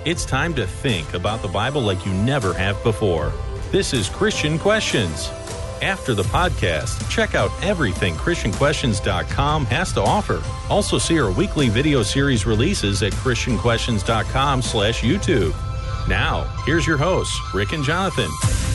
It's time to think about the Bible like you never have before. This is Christian Questions. After the podcast, check out everything ChristianQuestions.com has to offer. Also see our weekly video series releases at ChristianQuestions.com/YouTube. Now, here's your hosts, Rick and Jonathan.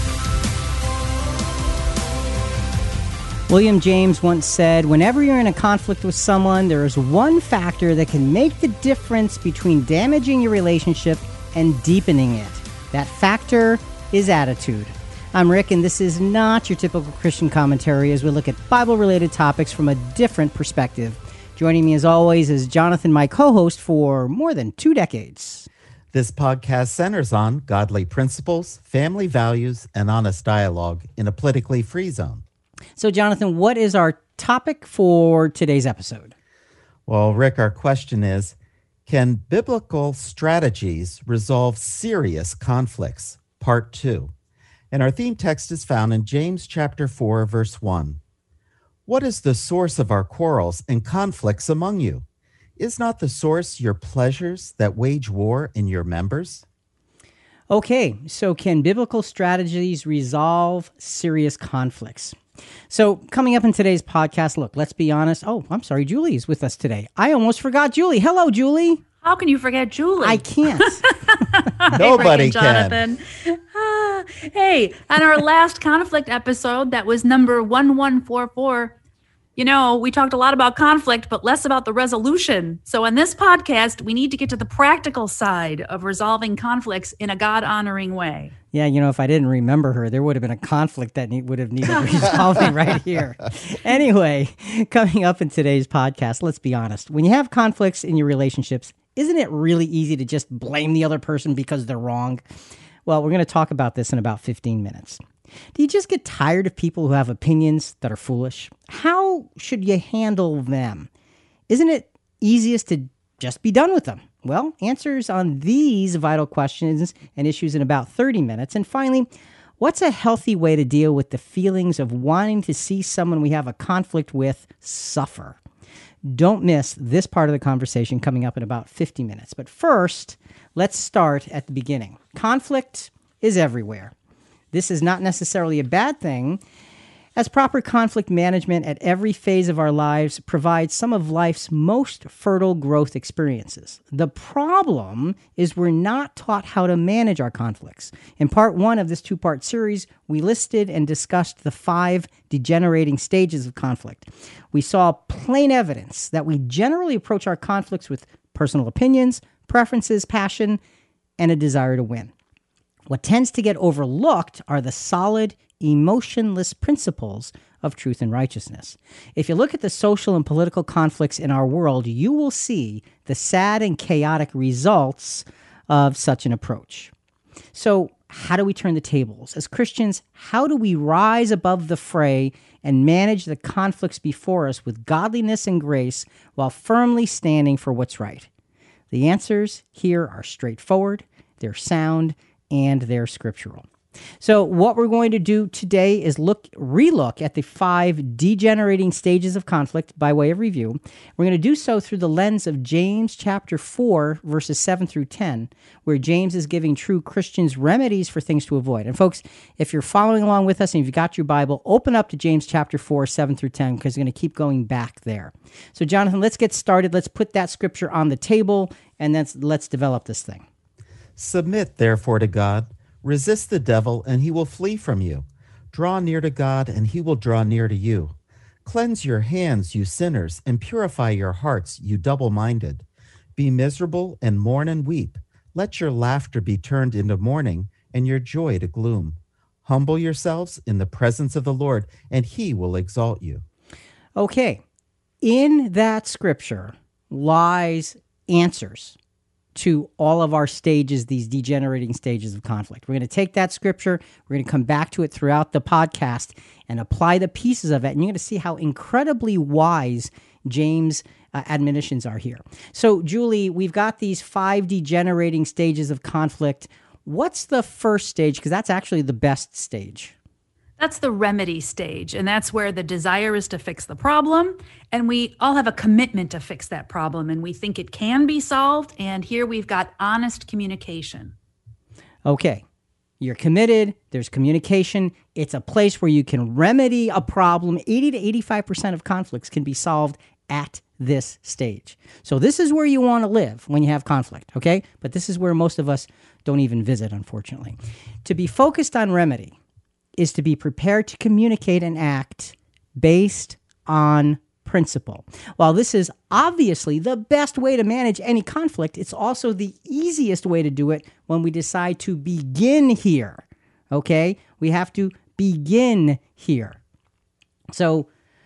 William James once said, whenever you're in a conflict with someone, there is one factor that can make the difference between damaging your relationship and deepening it. That factor is attitude. I'm Rick, and this is not your typical Christian commentary as we look at Bible-related topics from a different perspective. Joining me as always is Jonathan, my co-host for more than 2 decades. This podcast centers on godly principles, family values, and honest dialogue in a politically free zone. So, Jonathan, what is our topic for today's episode? Well, Rick, our question is, can biblical strategies resolve serious conflicts? Part 2. And our theme text is found in James chapter 4, verse 1. What is the source of our quarrels and conflicts among you? Is not the source your pleasures that wage war in your members? Okay, so can biblical strategies resolve serious conflicts? So coming up in today's podcast, look, let's be honest. Oh, I'm sorry, Julie is with us today. I almost forgot Julie. Hello, Julie. How can you forget Julie? I can't. Nobody can. Hey, on our last conflict episode, that was number 1144, we talked a lot about conflict, but less about the resolution. So on this podcast, we need to get to the practical side of resolving conflicts in a God-honoring way. Yeah, if I didn't remember her, there would have been a conflict that would have needed resolving right here. Anyway, coming up in today's podcast, let's be honest. When you have conflicts in your relationships, isn't it really easy to just blame the other person because they're wrong? Well, we're going to talk about this in about 15 minutes. Do you just get tired of people who have opinions that are foolish? How should you handle them? Isn't it easiest to just be done with them? Well, answers on these vital questions and issues in about 30 minutes. And finally, what's a healthy way to deal with the feelings of wanting to see someone we have a conflict with suffer? Don't miss this part of the conversation coming up in about 50 minutes. But first, let's start at the beginning. Conflict is everywhere. This is not necessarily a bad thing, as proper conflict management at every phase of our lives provides some of life's most fertile growth experiences. The problem is we're not taught how to manage our conflicts. In part 1 of this 2-part series, we listed and discussed the 5 degenerating stages of conflict. We saw plain evidence that we generally approach our conflicts with personal opinions, preferences, passion, and a desire to win. What tends to get overlooked are the solid, emotionless principles of truth and righteousness. If you look at the social and political conflicts in our world, you will see the sad and chaotic results of such an approach. So, how do we turn the tables? As Christians, how do we rise above the fray and manage the conflicts before us with godliness and grace while firmly standing for what's right? The answers here are straightforward, they're sound, and they're scriptural. So what we're going to do today is relook at the 5 degenerating stages of conflict by way of review. We're going to do so through the lens of James chapter 4, verses 7 through 10, where James is giving true Christians remedies for things to avoid. And folks, if you're following along with us and you've got your Bible, open up to James chapter 4, 7 through 10, because we're going to keep going back there. So Jonathan, let's get started. Let's put that scripture on the table, and then let's develop this thing. Submit, therefore, to God. Resist the devil, and he will flee from you. Draw near to God, and he will draw near to you. Cleanse your hands, you sinners, and purify your hearts, you double-minded. Be miserable and mourn and weep. Let your laughter be turned into mourning, and your joy to gloom. Humble yourselves in the presence of the Lord, and he will exalt you. Okay, in that scripture lies answers to all of our stages, these degenerating stages of conflict. We're going to take that scripture, we're going to come back to it throughout the podcast and apply the pieces of it, and you're going to see how incredibly wise James' admonitions are here. So, Julie, we've got these 5 degenerating stages of conflict. What's the first stage? Because that's actually the best stage. That's the remedy stage. And that's where the desire is to fix the problem. And we all have a commitment to fix that problem. And we think it can be solved. And here we've got honest communication. Okay. You're committed. There's communication. It's a place where you can remedy a problem. 80 to 85% of conflicts can be solved at this stage. So this is where you want to live when you have conflict, okay? But this is where most of us don't even visit, unfortunately. To be focused on remedy is to be prepared to communicate and act based on principle. While this is obviously the best way to manage any conflict, it's also the easiest way to do it when we decide to begin here, okay? We have to begin here. So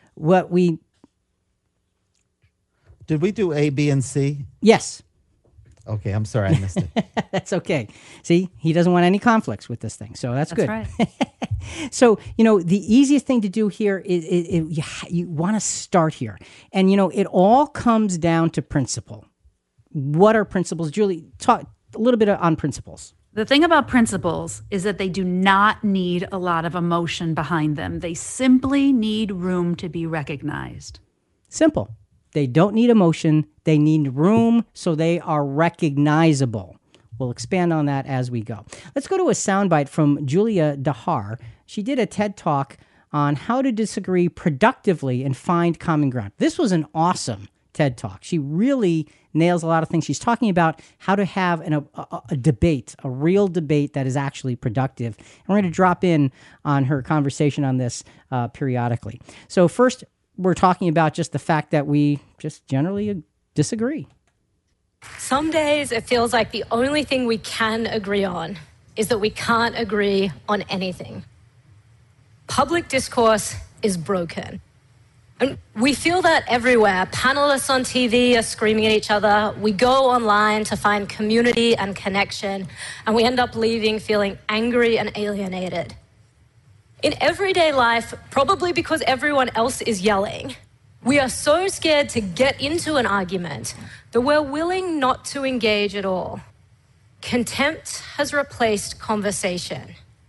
Did we do A, B, and C? Yes. Okay, I'm sorry, I missed it. That's okay. See, he doesn't want any conflicts with this thing, so that's good. Right. So, the easiest thing to do here is you want to start here. And, it all comes down to principle. What are principles? Julie, talk a little bit on principles. The thing about principles is that they do not need a lot of emotion behind them. They simply need room to be recognized. Simple. They don't need emotion. They need room, so they are recognizable. We'll expand on that as we go. Let's go to a soundbite from Julia Dahar. She did a TED Talk on how to disagree productively and find common ground. This was an awesome TED Talk. She really nails a lot of things. She's talking about how to have a debate, a real debate that is actually productive. And we're going to drop in on her conversation on this periodically. So first, we're talking about just the fact that we just generally disagree. Some days it feels like the only thing we can agree on is that we can't agree on anything. Public discourse is broken. And we feel that everywhere. Panelists on TV are screaming at each other. We go online to find community and connection, and we end up leaving feeling angry and alienated. In everyday life, probably because everyone else is yelling, we are so scared to get into an argument that we're willing not to engage at all. Contempt has replaced conversation.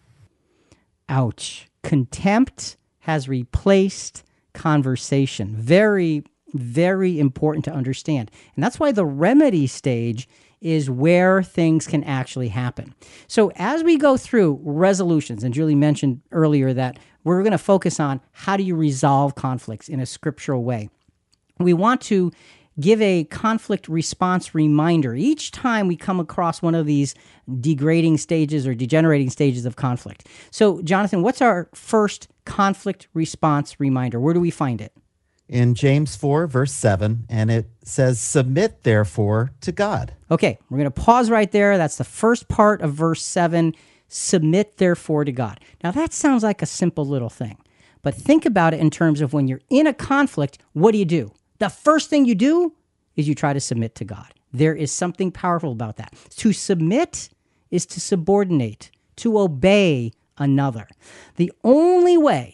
Ouch. Contempt has replaced conversation. Very, very important to understand. And that's why the remedy stage is where things can actually happen. So as we go through resolutions, and Julie mentioned earlier that we're going to focus on how do you resolve conflicts in a scriptural way. We want to give a conflict response reminder each time we come across one of these degrading stages or degenerating stages of conflict. So, Jonathan, what's our first conflict response reminder? Where do we find it? In James 4, verse 7, and it says, "Submit, therefore, to God." Okay, we're going to pause right there. That's the first part of verse 7. Submit, therefore, to God. Now, that sounds like a simple little thing, but think about it in terms of when you're in a conflict, what do? The first thing you do is you try to submit to God. There is something powerful about that. To submit is to subordinate, to obey another. The only way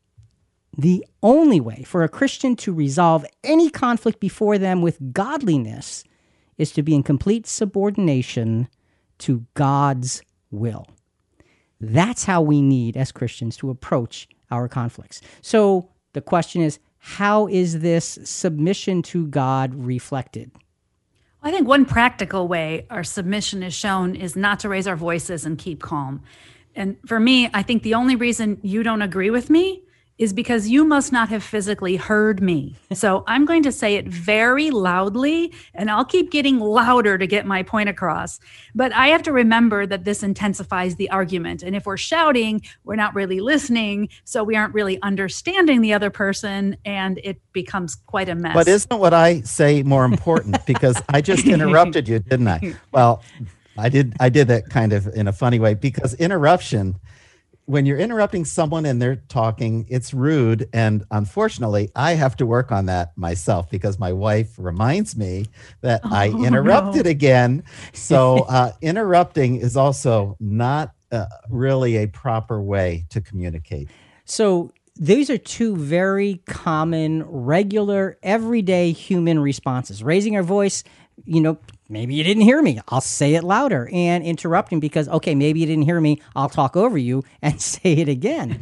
for a Christian to resolve any conflict before them with godliness is to be in complete subordination to God's will. That's how we need, as Christians, to approach our conflicts. So the question is, how is this submission to God reflected? I think one practical way our submission is shown is not to raise our voices and keep calm. And for me, I think the only reason you don't agree with me is because you must not have physically heard me. So I'm going to say it very loudly, and I'll keep getting louder to get my point across. But I have to remember that this intensifies the argument. And if we're shouting, we're not really listening, so we aren't really understanding the other person, and it becomes quite a mess. But isn't what I say more important? Because I just interrupted you, didn't I? Well, I did that kind of in a funny way, because interruption, when you're interrupting someone and they're talking, it's rude. And unfortunately, I have to work on that myself because my wife reminds me that I interrupted again. So interrupting is also not really a proper way to communicate. So these are two very common, regular, everyday human responses. Raising our voice, maybe you didn't hear me. I'll say it louder, and interrupting because, okay, maybe you didn't hear me. I'll talk over you and say it again.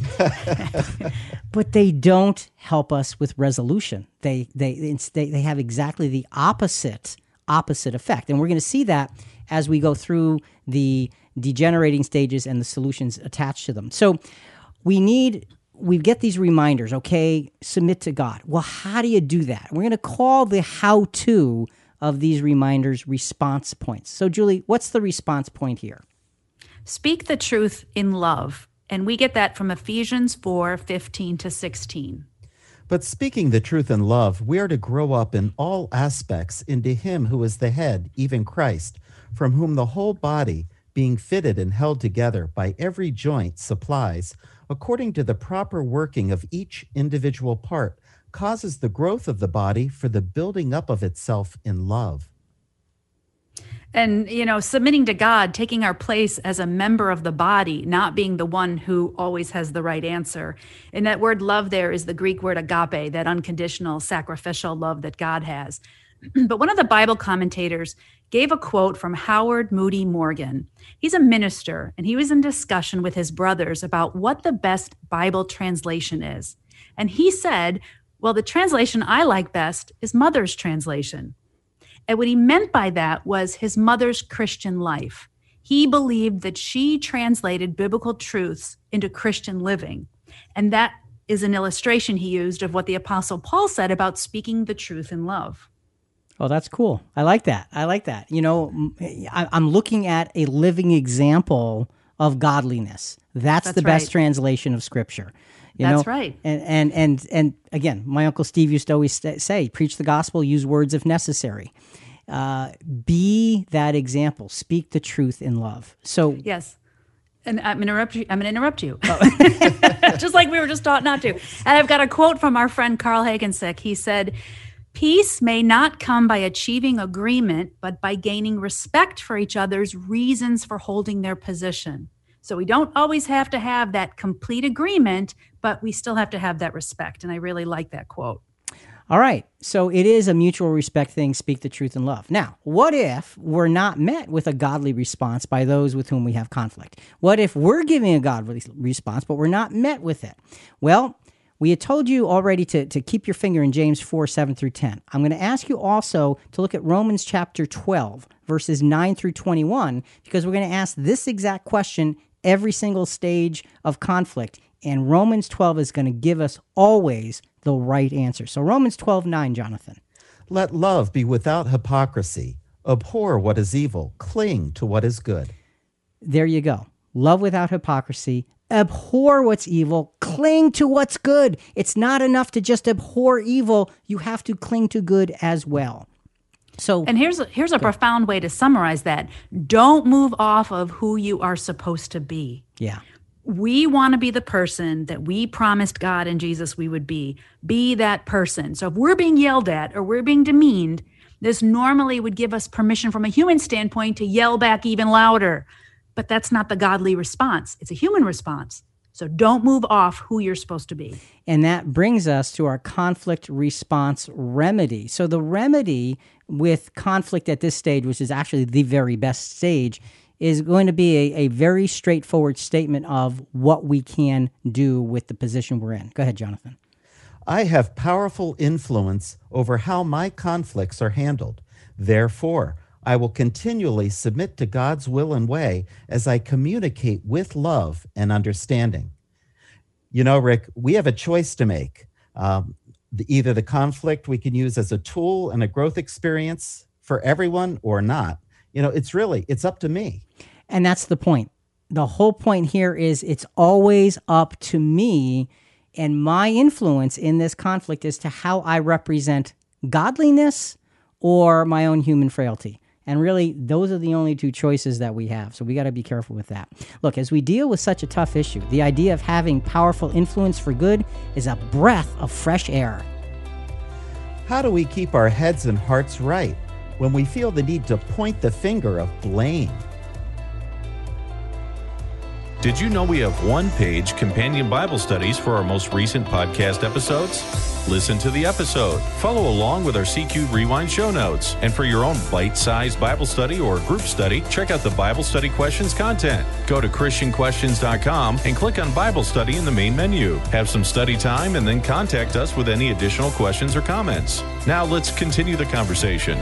But they don't help us with resolution. They have exactly the opposite effect. And we're going to see that as we go through the degenerating stages and the solutions attached to them. So we get these reminders, okay, submit to God. Well, how do you do that? We're going to call the how-to of these reminders response points. So, Julie, what's the response point here? Speak the truth in love. And we get that from Ephesians 4:15-16. But speaking the truth in love, we are to grow up in all aspects into him who is the head, even Christ, from whom the whole body, being fitted and held together by every joint supplies, according to the proper working of each individual part, causes the growth of the body for the building up of itself in love. And, submitting to God, taking our place as a member of the body, not being the one who always has the right answer. And that word love there is the Greek word agape, that unconditional, sacrificial love that God has. But one of the Bible commentators gave a quote from Howard Moody Morgan. He's a minister, and he was in discussion with his brothers about what the best Bible translation is. And he said, well, the translation I like best is Mother's translation. And what he meant by that was his mother's Christian life. He believed that she translated biblical truths into Christian living. And that is an illustration he used of what the Apostle Paul said about speaking the truth in love. Oh, that's cool. I like that. I'm looking at a living example of godliness. That's the best translation of Scripture. That's right. And again, my Uncle Steve used to always say, preach the gospel, use words if necessary. Be that example. Speak the truth in love. So yes. And I'm going to interrupt you. Just like we were just taught not to. And I've got a quote from our friend Carl Hagensick. He said, peace may not come by achieving agreement, but by gaining respect for each other's reasons for holding their position. So we don't always have to have that complete agreement, but we still have to have that respect. And I really like that quote. All right. So it is a mutual respect thing, speak the truth in love. Now, what if we're not met with a godly response by those with whom we have conflict? What if we're giving a godly response, but we're not met with it? Well, we had told you already to keep your finger in James 4:7-10. I'm going to ask you also to look at Romans chapter 12, verses 9-21, because we're going to ask this exact question every single stage of conflict. And Romans 12 is going to give us always the right answer. So Romans 12:9, Jonathan. Let love be without hypocrisy. Abhor what is evil. Cling to what is good. There you go. Love without hypocrisy. Abhor what's evil. Cling to what's good. It's not enough to just abhor evil. You have to cling to good as well. So, and here's a profound way to summarize that. Don't move off of who you are supposed to be. Yeah. We want to be the person that we promised God and Jesus we would be. Be that person. So if we're being yelled at or we're being demeaned, this normally would give us permission from a human standpoint to yell back even louder. But that's not the godly response. It's a human response. So don't move off who you're supposed to be. And that brings us to our conflict response remedy. So the remedy with conflict at this stage, which is actually the very best stage, is going to be a very straightforward statement of what we can do with the position we're in. Go ahead, Jonathan. I have powerful influence over how my conflicts are handled. Therefore, I will continually submit to God's will and way as I communicate with love and understanding. You know, Rick, we have a choice to make. Either the conflict we can use as a tool and a growth experience for everyone or not. You know, it's up to me. And that's the point. The whole point here is it's always up to me and my influence in this conflict as to how I represent godliness or my own human frailty. And really, those are the only two choices that we have. So we got to be careful with that. Look, as we deal with such a tough issue, the idea of having powerful influence for good is a breath of fresh air. How do we keep our heads and hearts right when we feel the need to point the finger of blame? Did you know we have one-page companion Bible studies for our most recent podcast episodes? Listen to the episode, follow along with our CQ Rewind show notes, and for your own bite-sized Bible study or group study, check out the Bible Study Questions content. Go to ChristianQuestions.com and click on Bible Study in the main menu. Have some study time and then contact us with any additional questions or comments. Now let's continue the conversation.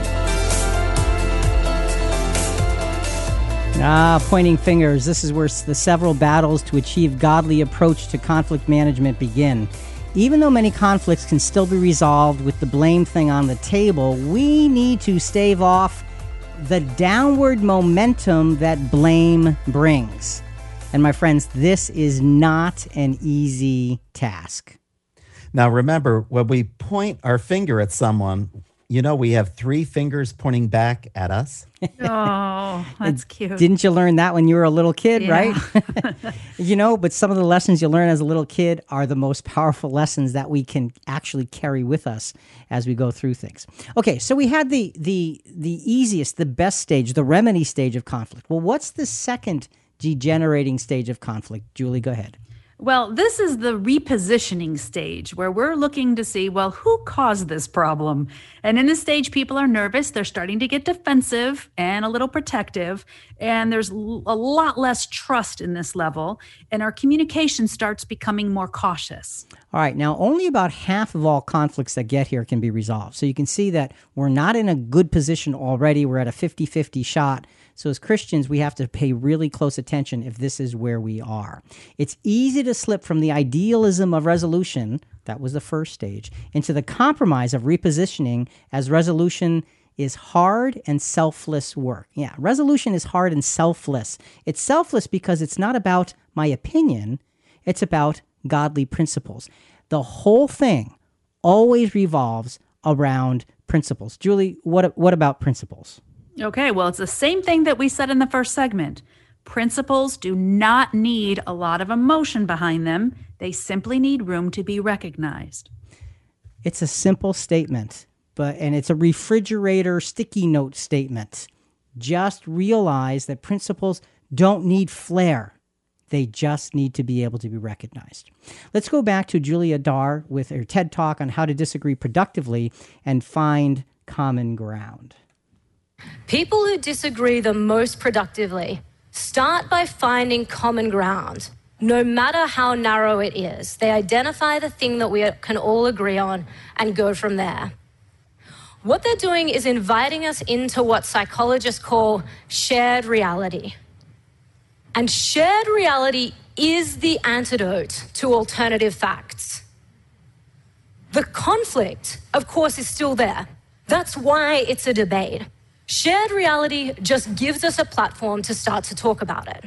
Pointing fingers. This is where the several battles to achieve godly approach to conflict management begin. Even though many conflicts can still be resolved with the blame thing on the table, we need to stave off the downward momentum that blame brings. And my friends, this is not an easy task. Now remember, when we point our finger at someone, you know we have 3 fingers pointing back at us. Oh, that's cute. Didn't you learn that when you were a little kid, Yeah. right? But some of the lessons you learn as a little kid are the most powerful lessons that we can actually carry with us as we go through things. Okay, so we had the easiest, the best stage, the remedy stage of conflict. Well, what's the second degenerating stage of conflict? Julie, go ahead. Well, this is the repositioning stage where we're looking to see, well, who caused this problem? And in this stage, people are nervous. They're starting to get defensive and a little protective. And there's a lot less trust in this level. And our communication starts becoming more cautious. All right, now only about half of all conflicts that get here can be resolved. So you can see that we're not in a good position already. We're at a 50-50 shot. So as Christians, we have to pay really close attention if this is where we are. It's easy to slip from the idealism of resolution, that was the first stage, into the compromise of repositioning, as resolution is hard and selfless work. Yeah, resolution is hard and selfless. It's selfless because it's not about my opinion. It's about godly principles. The whole thing always revolves around principles. Julie, what about principles? Okay, well, it's the same thing that we said in the first segment. Principles do not need a lot of emotion behind them. They simply need room to be recognized. It's a simple statement, and it's a refrigerator sticky note statement. Just realize that principles don't need flair. They just need to be able to be recognized. Let's go back to Julia Darr with her TED Talk on how to disagree productively and find common ground. People who disagree the most productively start by finding common ground, no matter how narrow it is. They identify the thing that we can all agree on and go from there. What they're doing is inviting us into what psychologists call shared reality. And shared reality is the antidote to alternative facts. The conflict, of course, is still there. That's why it's a debate. Shared reality just gives us a platform to start to talk about it.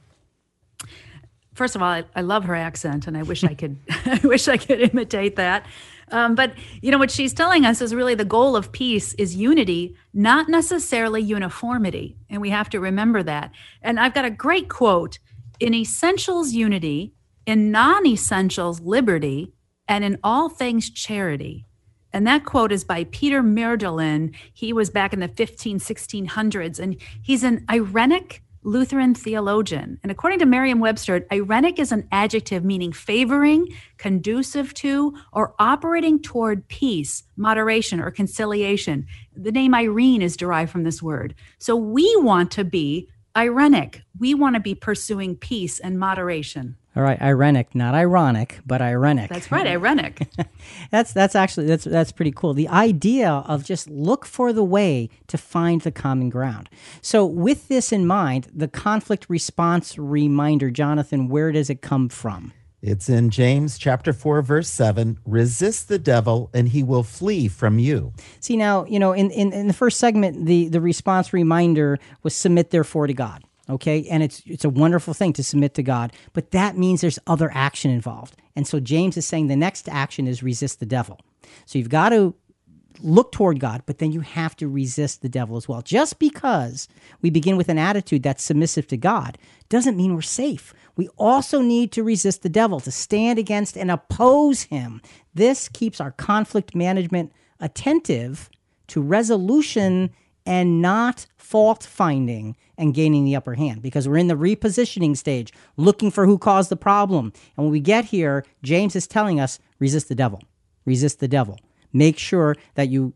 First of all, I love her accent, and I wish I could, I wish I could imitate that. But what she's telling us is really the goal of peace is unity, not necessarily uniformity, and we have to remember that. And I've got a great quote: "In essentials, unity; in non-essentials, liberty; and in all things, charity." And that quote is by Peter Merdelin. He was back in the 1600s, and he's an Irenic Lutheran theologian. And according to Merriam-Webster, Irenic is an adjective meaning favoring, conducive to, or operating toward peace, moderation, or conciliation. The name Irene is derived from this word. So we want to be Irenic. We want to be pursuing peace and moderation. All right, Irenic, not ironic, but Irenic. That's right, Irenic. That's pretty cool. The idea of just look for the way to find the common ground. So with this in mind, the conflict response reminder, Jonathan, where does it come from? It's in James chapter 4, verse 7. Resist the devil and he will flee from you. See, now, in the first segment, the response reminder was submit therefore to God. Okay, and it's a wonderful thing to submit to God, but that means there's other action involved. And so James is saying the next action is resist the devil. So you've got to look toward God, but then you have to resist the devil as well. Just because we begin with an attitude that's submissive to God doesn't mean we're safe. We also need to resist the devil, to stand against and oppose him. This keeps our conflict management attentive to resolution and not fault finding, and gaining the upper hand, because we're in the repositioning stage, looking for who caused the problem. And when we get here, James is telling us, resist the devil. Resist the devil. Make sure that you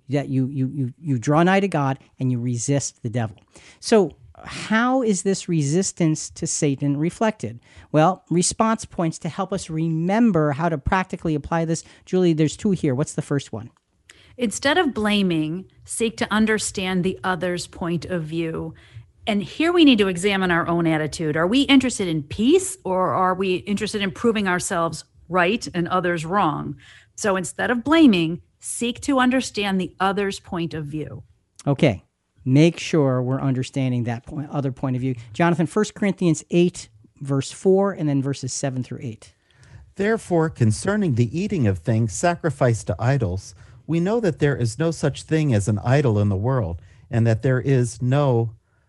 draw nigh to God and you resist the devil. So how is this resistance to Satan reflected? Well, response points to help us remember how to practically apply this. Julie, there's 2 here. What's the first one? Instead of blaming, seek to understand the other's point of view. And here we need to examine our own attitude. Are we interested in peace, or are we interested in proving ourselves right and others wrong? So instead of blaming, seek to understand the other's point of view. Okay. Make sure we're understanding that other point of view. Jonathan, 1 Corinthians 8, verse 4, and then verses 7 through 8. Therefore, concerning the eating of things sacrificed to idols, we know that there is no such thing as an idol in the world, and that there is no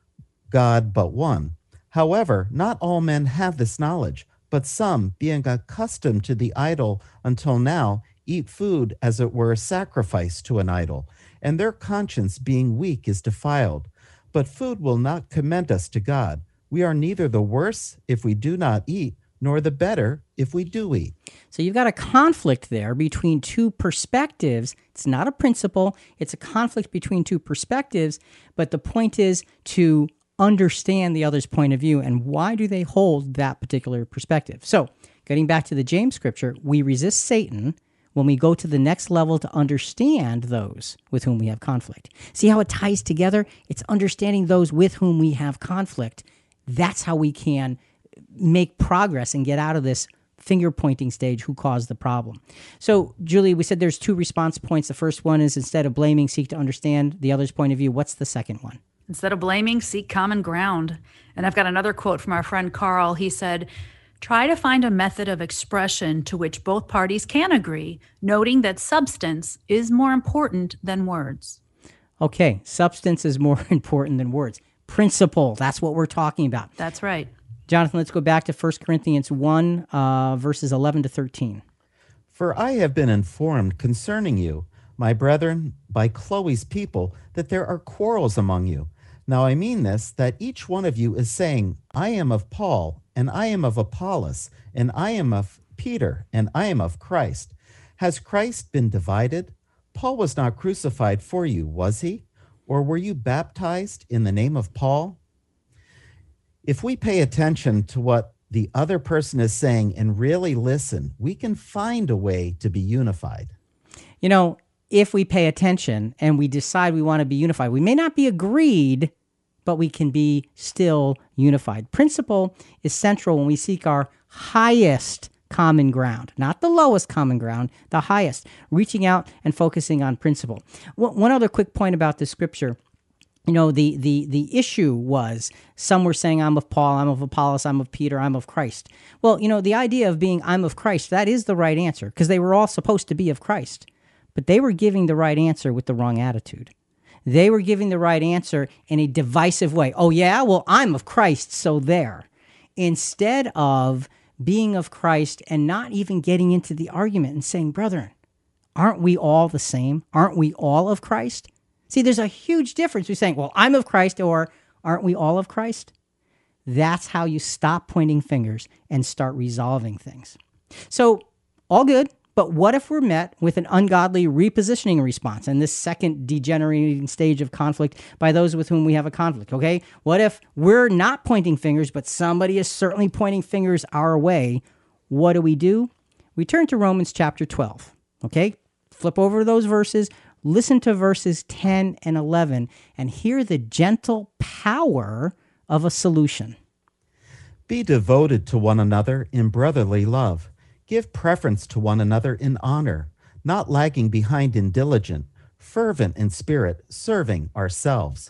God but one. However, not all men have this knowledge, but some, being accustomed to the idol until now, eat food as it were sacrificed to an idol, and their conscience being weak is defiled. But food will not commend us to God. We are neither the worse if we do not eat, nor the better if we do eat. So you've got a conflict there between 2 perspectives. It's not a principle. It's a conflict between 2 perspectives. But the point is to understand the other's point of view and why do they hold that particular perspective. So getting back to the James scripture, we resist Satan when we go to the next level to understand those with whom we have conflict. See how it ties together? It's understanding those with whom we have conflict. That's how we can make progress and get out of this finger-pointing stage, who caused the problem. So, Julie, we said there's 2 response points. The first one is, instead of blaming, seek to understand the other's point of view. What's the second one? Instead of blaming, seek common ground. And I've got another quote from our friend Carl. He said, try to find a method of expression to which both parties can agree, noting that substance is more important than words. Okay, substance is more important than words. Principle, that's what we're talking about. That's right. Jonathan, let's go back to 1 Corinthians 1, verses 11 to 13. For I have been informed concerning you, my brethren, by Chloe's people, that there are quarrels among you. Now I mean this, that each one of you is saying, I am of Paul, and I am of Apollos, and I am of Peter, and I am of Christ. Has Christ been divided? Paul was not crucified for you, was he? Or were you baptized in the name of Paul? If we pay attention to what the other person is saying and really listen, we can find a way to be unified. You know, if we pay attention and we decide we want to be unified, we may not be agreed, but we can be still unified. Principle is central when we seek our highest common ground, not the lowest common ground, the highest, reaching out and focusing on principle. One other quick point about this scripture. You know, the issue was some were saying, I'm of Paul, I'm of Apollos, I'm of Peter, I'm of Christ. Well, you know, the idea of being I'm of Christ, that is the right answer, because they were all supposed to be of Christ. But they were giving the right answer with the wrong attitude. They were giving the right answer in a divisive way. Oh, yeah? Well, I'm of Christ, so there. Instead of being of Christ and not even getting into the argument and saying, brethren, aren't we all the same? Aren't we all of Christ? See, there's a huge difference between saying, well, I'm of Christ, or aren't we all of Christ? That's how you stop pointing fingers and start resolving things. So, all good, but what if we're met with an ungodly repositioning response in this second degenerating stage of conflict by those with whom we have a conflict, okay? What if we're not pointing fingers, but somebody is certainly pointing fingers our way? What do? We turn to Romans chapter 12, okay? Flip over those verses. Listen to verses 10 and 11 and hear the gentle power of a solution. Be devoted to one another in brotherly love. Give preference to one another in honor, not lagging behind in diligence, fervent in spirit, serving ourselves.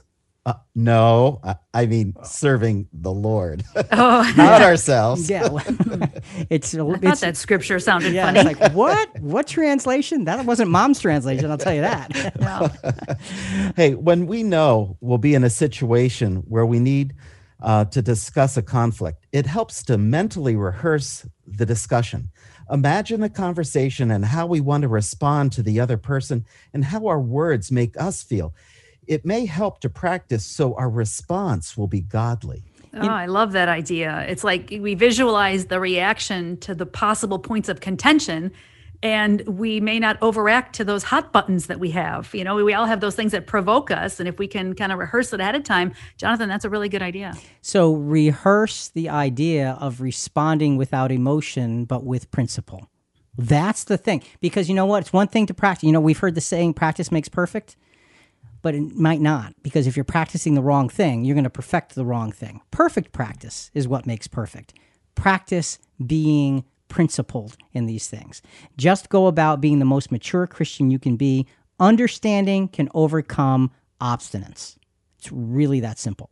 I mean serving the Lord, not ourselves. Yeah, well, I thought that scripture sounded funny. It's like, what? What translation? That wasn't Mom's translation, I'll tell you that. No. Hey, when we know we'll be in a situation where we need to discuss a conflict, it helps to mentally rehearse the discussion. Imagine the conversation and how we want to respond to the other person and how our words make us feel. It may help to practice so our response will be godly. Oh, I love that idea. It's like we visualize the reaction to the possible points of contention, and we may not overact to those hot buttons that we have. We all have those things that provoke us. And if we can kind of rehearse it ahead of time, Jonathan, that's a really good idea. So rehearse the idea of responding without emotion, but with principle. That's the thing. Because you know what? It's one thing to practice. We've heard the saying, practice makes perfect. But it might not, because if you're practicing the wrong thing, you're going to perfect the wrong thing. Perfect practice is what makes perfect. Practice being principled in these things. Just go about being the most mature Christian you can be. Understanding can overcome obstinance. It's really that simple.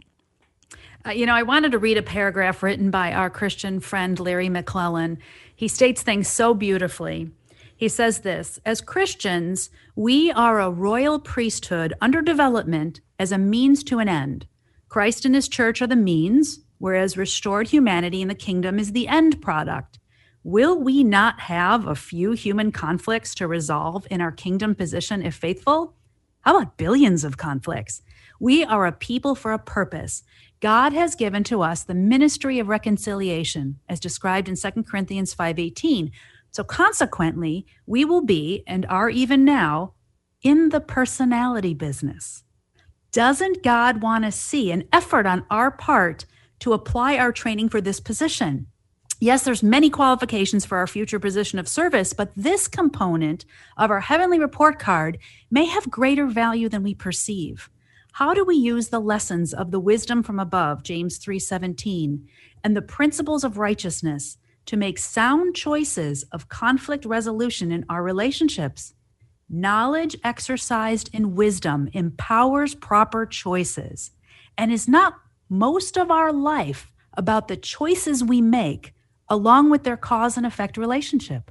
I wanted to read a paragraph written by our Christian friend, Larry McClellan. He states things so beautifully. He says this: as Christians, we are a royal priesthood under development as a means to an end. Christ and his church are the means, whereas restored humanity in the kingdom is the end product. Will we not have a few human conflicts to resolve in our kingdom position if faithful? How about billions of conflicts? We are a people for a purpose. God has given to us the ministry of reconciliation, as described in 2 Corinthians 5:18. So consequently, we will be, and are even now, in the personality business. Doesn't God want to see an effort on our part to apply our training for this position? Yes, there's many qualifications for our future position of service, but this component of our heavenly report card may have greater value than we perceive. How do we use the lessons of the wisdom from above, James 3:17, and the principles of righteousness to make sound choices of conflict resolution in our relationships? Knowledge exercised in wisdom empowers proper choices. And is not most of our life about the choices we make along with their cause and effect relationship?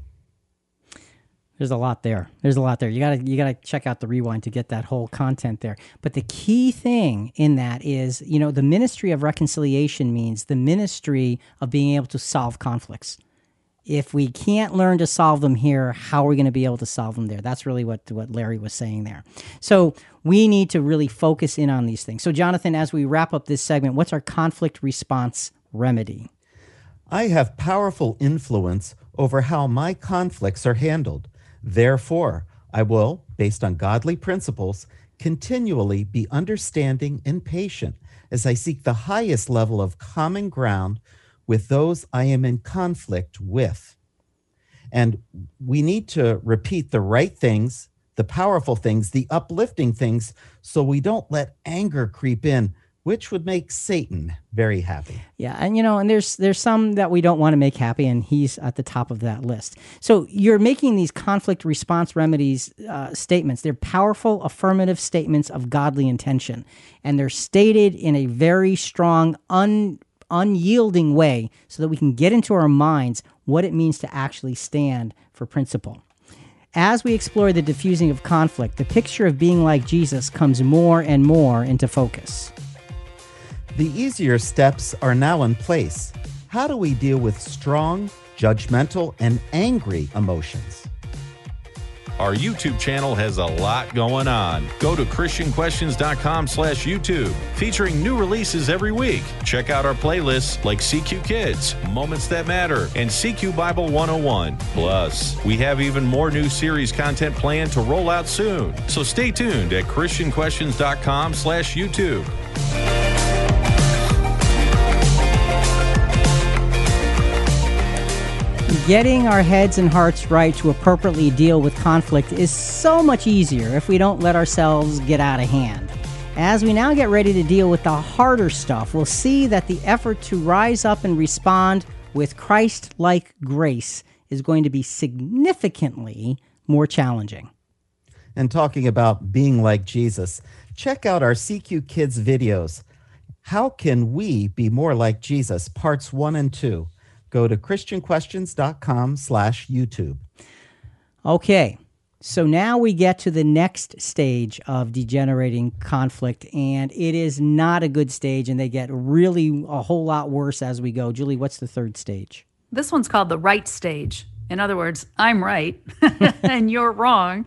There's a lot there. You gotta check out the rewind to get that whole content there. But the key thing in that is, the ministry of reconciliation means the ministry of being able to solve conflicts. If we can't learn to solve them here, how are we going to be able to solve them there? That's really what Larry was saying there. So we need to really focus in on these things. So Jonathan, as we wrap up this segment, what's our conflict response remedy? I have powerful influence over how my conflicts are handled. Therefore, I will, based on godly principles, continually be understanding and patient as I seek the highest level of common ground with those I am in conflict with. And we need to repeat the right things, the powerful things, the uplifting things, so we don't let anger creep in, which would make Satan very happy. Yeah, and there's some that we don't want to make happy, and he's at the top of that list. So you're making these conflict response remedies statements. They're powerful affirmative statements of godly intention, and they're stated in a very strong, unyielding way so that we can get into our minds what it means to actually stand for principle. As we explore the diffusing of conflict, the picture of being like Jesus comes more and more into focus. The easier steps are now in place. How do we deal with strong, judgmental, and angry emotions? Our YouTube channel has a lot going on. Go to ChristianQuestions.com/YouTube, featuring new releases every week. Check out our playlists like CQ Kids, Moments That Matter, and CQ Bible 101. Plus, we have even more new series content planned to roll out soon. So stay tuned at ChristianQuestions.com/YouTube. Getting our heads and hearts right to appropriately deal with conflict is so much easier if we don't let ourselves get out of hand. As we now get ready to deal with the harder stuff, we'll see that the effort to rise up and respond with Christ-like grace is going to be significantly more challenging. And talking about being like Jesus, check out our CQ Kids videos. How can we be more like Jesus? Parts 1 and 2. Go to ChristianQuestions.com/YouTube. Okay, so now we get to the next stage of degenerating conflict, and it is not a good stage, and they get really a whole lot worse as we go. Julie, what's the third stage? This one's called the right stage. In other words, I'm right and you're wrong.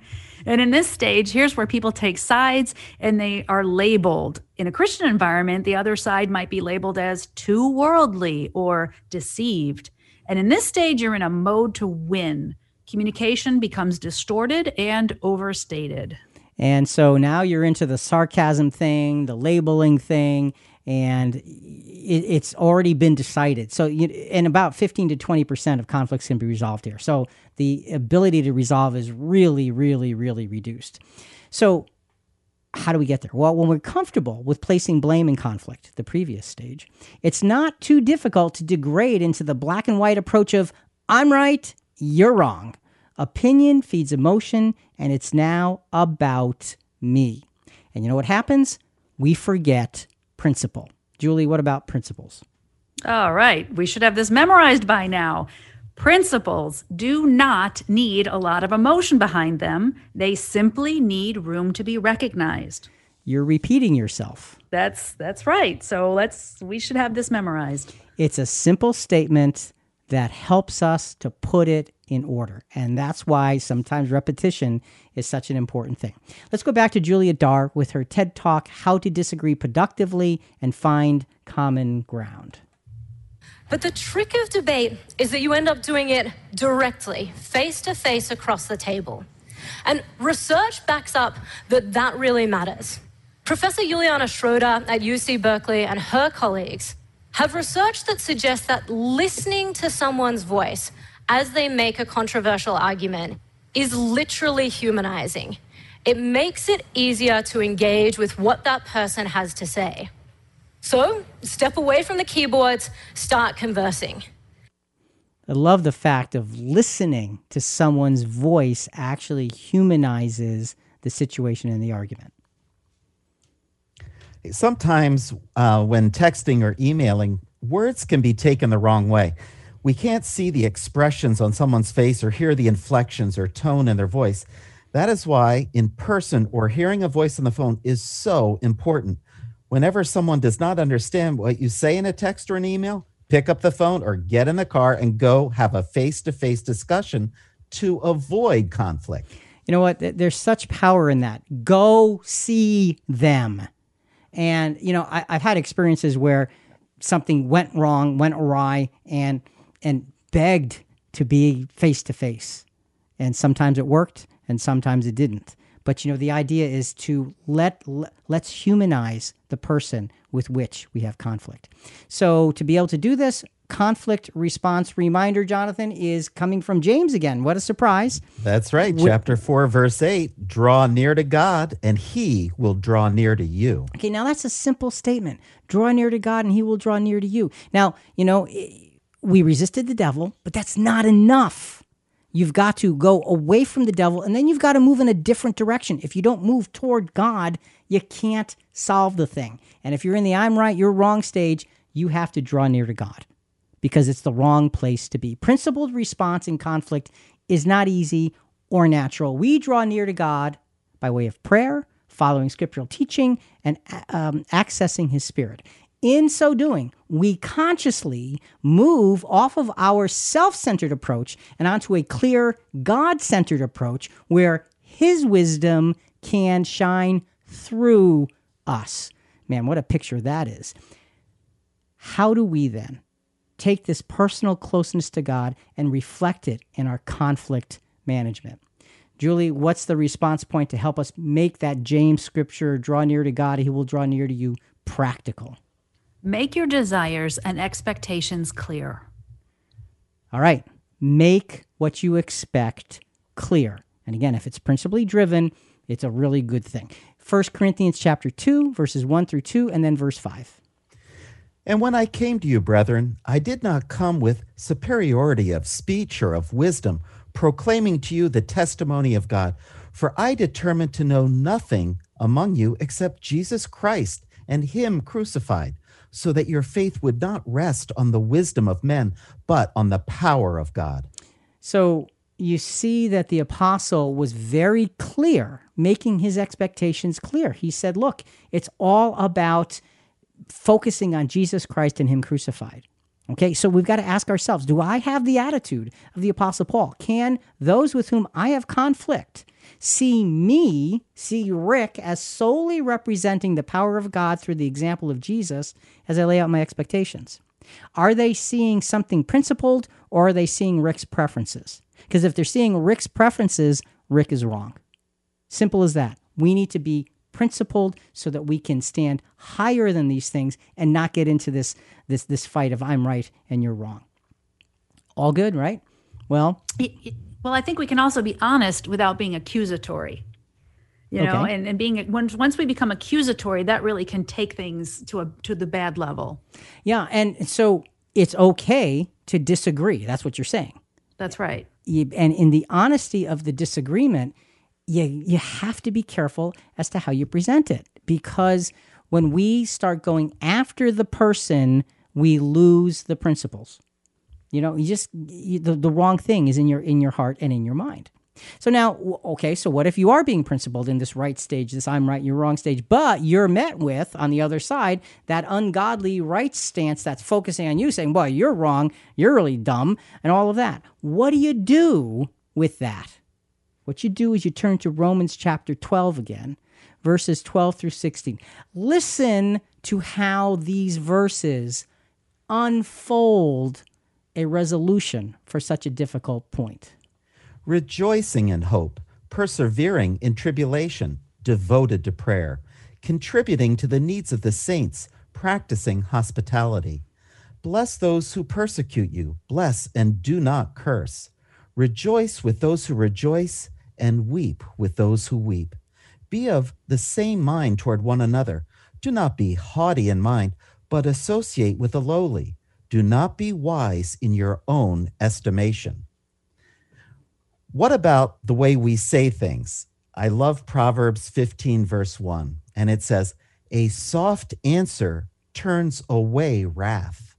And in this stage, here's where people take sides and they are labeled. In a Christian environment, the other side might be labeled as too worldly or deceived. And in this stage, you're in a mode to win. Communication becomes distorted and overstated. And so now you're into the sarcasm thing, the labeling thing, and it's already been decided. So, and about 15 to 20% of conflicts can be resolved here. So the ability to resolve is really, really, really reduced. So how do we get there? Well, when we're comfortable with placing blame in conflict, the previous stage, it's not too difficult to degrade into the black and white approach of, I'm right, you're wrong. Opinion feeds emotion, and it's now about me. And you know what happens? We forget principle. Julie, what about principles? All right. We should have this memorized by now. Principles do not need a lot of emotion behind them. They simply need room to be recognized. You're repeating yourself. That's right. So we should have this memorized. It's a simple statement that helps us to put it in order. And that's why sometimes repetition is such an important thing. Let's go back to Julia Darr with her TED Talk, How to Disagree Productively and Find Common Ground. But the trick of debate is that you end up doing it directly, face to face across the table. And research backs up that really matters. Professor Juliana Schroeder at UC Berkeley and her colleagues have research that suggests that listening to someone's voice as they make a controversial argument is literally humanizing. It makes it easier to engage with what that person has to say. So, step away from the keyboards, start conversing. I love the fact of listening to someone's voice actually humanizes the situation in the argument. Sometimes when texting or emailing, words can be taken the wrong way. We can't see the expressions on someone's face or hear the inflections or tone in their voice. That is why in person or hearing a voice on the phone is so important. Whenever someone does not understand what you say in a text or an email, pick up the phone or get in the car and go have a face-to-face discussion to avoid conflict. You know what? There's such power in that. Go see them. And, I've had experiences where something went wrong, went awry, and begged to be face-to-face. And sometimes it worked, and sometimes it didn't. But, the idea is to let's humanize the person with which we have conflict. So to be able to do this, conflict response reminder, Jonathan, is coming from James again. What a surprise. That's right. Chapter 4, verse 8, draw near to God and he will draw near to you. Okay, now that's a simple statement. Draw near to God and he will draw near to you. Now, we resisted the devil, but that's not enough. You've got to go away from the devil, and then you've got to move in a different direction. If you don't move toward God, you can't solve the thing. And if you're in the I'm right, you're wrong stage, you have to draw near to God because it's the wrong place to be. Principled response in conflict is not easy or natural. We draw near to God by way of prayer, following scriptural teaching, and accessing his spirit. In so doing, we consciously move off of our self-centered approach and onto a clear, God-centered approach where his wisdom can shine through us. Man, what a picture that is. How do we then take this personal closeness to God and reflect it in our conflict management? Julie, what's the response point to help us make that James scripture, draw near to God, he will draw near to you, practical? Make your desires and expectations clear. All right. Make what you expect clear. And again, if it's principally driven, it's a really good thing. 1 Corinthians chapter 2, verses 1 through 2, and then verse 5. And when I came to you, brethren, I did not come with superiority of speech or of wisdom, proclaiming to you the testimony of God. For I determined to know nothing among you except Jesus Christ and him crucified, so that your faith would not rest on the wisdom of men, but on the power of God. So you see that the apostle was very clear, making his expectations clear. He said, look, it's all about focusing on Jesus Christ and him crucified. Okay, so we've got to ask ourselves, do I have the attitude of the Apostle Paul? Can those with whom I have conflict, See Rick as solely representing the power of God through the example of Jesus as I lay out my expectations? Are they seeing something principled, or are they seeing Rick's preferences? Because if they're seeing Rick's preferences, Rick is wrong. Simple as that. We need to be principled so that we can stand higher than these things and not get into this fight of I'm right and you're wrong. All good, right? Well, I think we can also be honest without being accusatory. You know, Okay. and being once we become accusatory, that really can take things to the bad level. yeah, and so it's okay to disagree. That's what you're saying. That's right. And in the honesty of the disagreement, you have to be careful as to how you present it, because when we start going after the person, we lose the principles. You know, the wrong thing is in your heart and in your mind. So now, okay, so what if you are being principled in this right stage, this I'm right, you're wrong stage, but you're met with, on the other side, that ungodly right stance that's focusing on you, saying, boy, you're wrong, you're really dumb, and all of that. What do you do with that? What you do is you turn to Romans chapter 12 again, verses 12 through 16. Listen to how these verses unfold a resolution for such a difficult point. Rejoicing in hope, persevering in tribulation, devoted to prayer, contributing to the needs of the saints, practicing hospitality. Bless those who persecute you, bless and do not curse. Rejoice with those who rejoice, and weep with those who weep. Be of the same mind toward one another. Do not be haughty in mind, but associate with the lowly. Do not be wise in your own estimation. What about the way we say things? I love Proverbs 15, verse 1, and it says, a soft answer turns away wrath.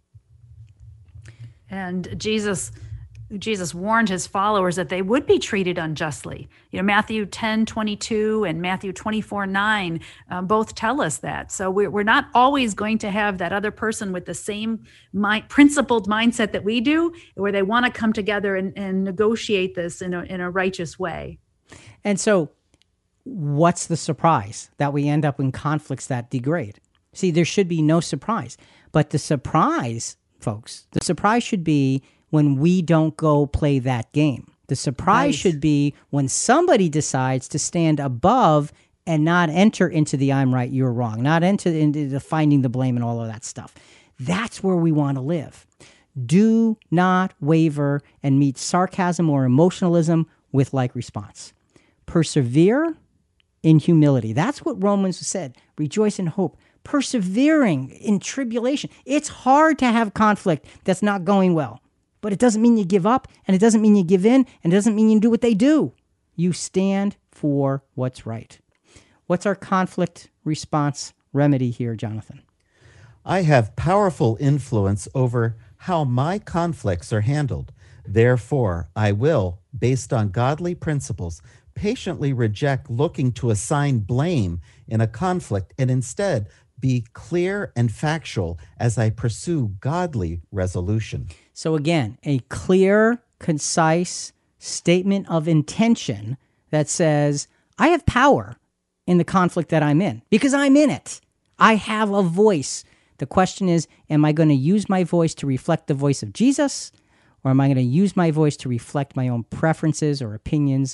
And Jesus warned his followers that they would be treated unjustly. You know, Matthew 10:22 and Matthew 24:9 both tell us that. So we're not always going to have that other person with the same principled mindset that we do, where they want to come together and negotiate this in a righteous way. And so what's the surprise? That we end up in conflicts that degrade. See, there should be no surprise. But the surprise, folks, the surprise should be when we don't go play that game. The surprise should be when somebody decides to stand above and not enter into the I'm right, you're wrong, not enter into the finding the blame and all of that stuff. That's where we want to live. Do not waver and meet sarcasm or emotionalism with like response. Persevere in humility. That's what Romans said. Rejoice in hope. Persevering in tribulation. It's hard to have conflict that's not going well. But it doesn't mean you give up, and it doesn't mean you give in, and it doesn't mean you do what they do. You stand for what's right. What's our conflict response remedy here, Jonathan? I have powerful influence over how my conflicts are handled. Therefore, I will, based on godly principles, patiently reject looking to assign blame in a conflict and instead be clear and factual as I pursue godly resolution. So again, a clear, concise statement of intention that says, I have power in the conflict that I'm in because I'm in it. I have a voice. The question is, am I going to use my voice to reflect the voice of Jesus, or am I going to use my voice to reflect my own preferences or opinions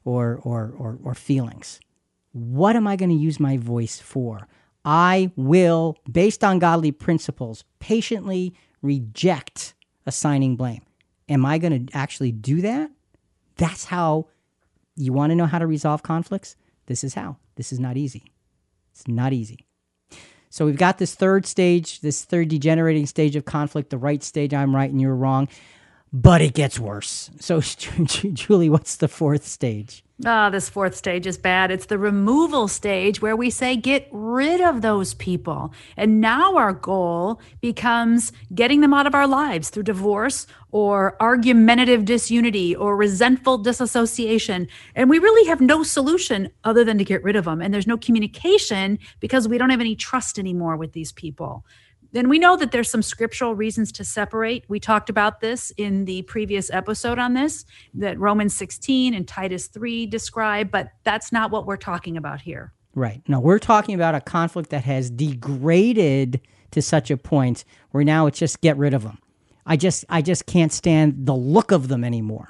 or feelings? What am I going to use my voice for? I will, based on godly principles, patiently reject assigning blame. Am I going to actually do that? That's how you want to know how to resolve conflicts? This is how. This is not easy. It's not easy. So we've got this third stage, this third degenerating stage of conflict, the right stage, I'm right and you're wrong, but it gets worse. So Julie, what's the fourth stage? This fourth stage is bad. It's the removal stage where we say, get rid of those people. And now our goal becomes getting them out of our lives through divorce or argumentative disunity or resentful disassociation. And we really have no solution other than to get rid of them. And there's no communication because we don't have any trust anymore with these people. Then we know that there's some scriptural reasons to separate. We talked about this in the previous episode on this, that Romans 16 and Titus 3 describe, but that's not what we're talking about here. Right. No, we're talking about a conflict that has degraded to such a point where now it's just get rid of them. I just can't stand the look of them anymore.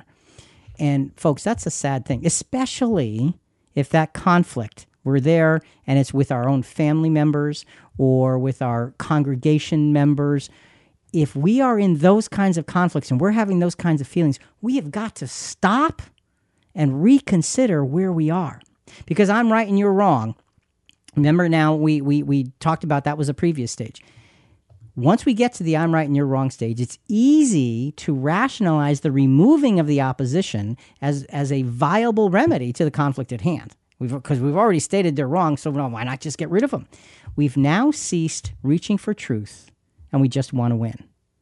And folks, that's a sad thing, especially if that conflict, we're there and it's with our own family members or with our congregation members. If we are in those kinds of conflicts and we're having those kinds of feelings, we have got to stop and reconsider where we are. Because I'm right and you're wrong. Remember now, we talked about that was a previous stage. Once we get to the I'm right and you're wrong stage, it's easy to rationalize the removing of the opposition as a viable remedy to the conflict at hand. Because we've already stated they're wrong, so why not just get rid of them? We've now ceased reaching for truth, and we just want to win.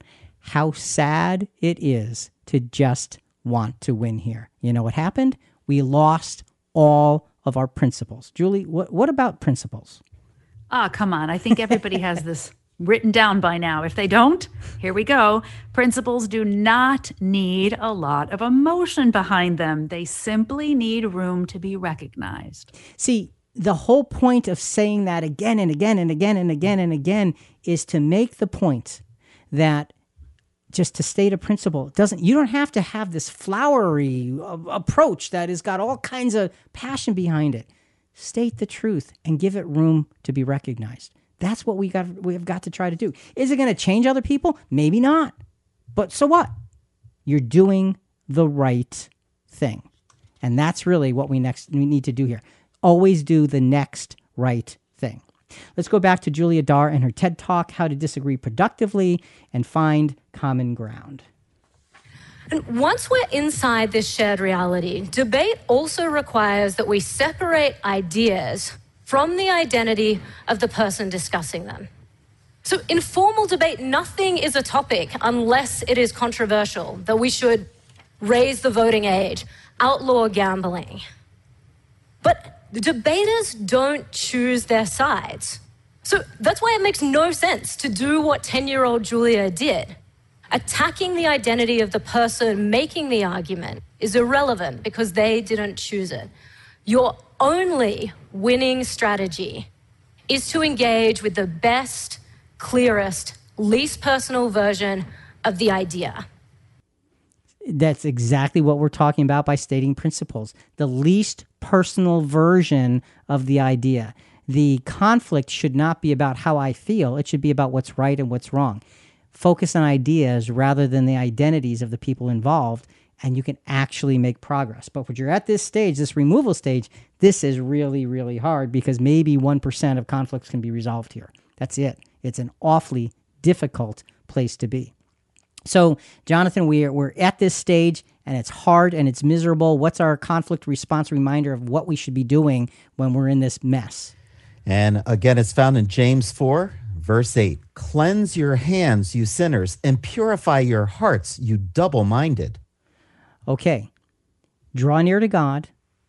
How sad it is to just want to win here. You know what happened? We lost all of our principles. Julie, what about principles? Come on. I think everybody has this written down by now. If they don't, here we go. Principles do not need a lot of emotion behind them. They simply need room to be recognized. See, the whole point of saying that again and again and again and again and again is to make the point that just to state a principle you don't have to have this flowery approach that has got all kinds of passion behind it. State the truth and give it room to be recognized. That's what we have got to try to do. Is it going to change other people? Maybe not. But so what? You're doing the right thing. And that's really what we need to do here. Always do the next right thing. Let's go back to Julia Dar and her TED Talk, How to Disagree Productively and Find Common Ground. And once we're inside this shared reality, debate also requires that we separate ideas from the identity of the person discussing them. So in formal debate, nothing is a topic unless it is controversial, that we should raise the voting age, outlaw gambling. But the debaters don't choose their sides. So that's why it makes no sense to do what 10-year-old Julia did. Attacking the identity of the person making the argument is irrelevant because they didn't choose it. Your only winning strategy is to engage with the best, clearest, least personal version of the idea. That's exactly what we're talking about by stating principles. The least personal version of the idea. The conflict should not be about how I feel. It should be about what's right and what's wrong. Focus on ideas rather than the identities of the people involved, and you can actually make progress. But when you're at this stage, this removal stage, this is really, really hard because maybe 1% of conflicts can be resolved here. That's it. It's an awfully difficult place to be. So, Jonathan, we're at this stage, and it's hard and it's miserable. What's our conflict response reminder of what we should be doing when we're in this mess? And again, it's found in James 4, verse 8. Cleanse your hands, you sinners, and purify your hearts, you double-minded. Okay. Draw near to God.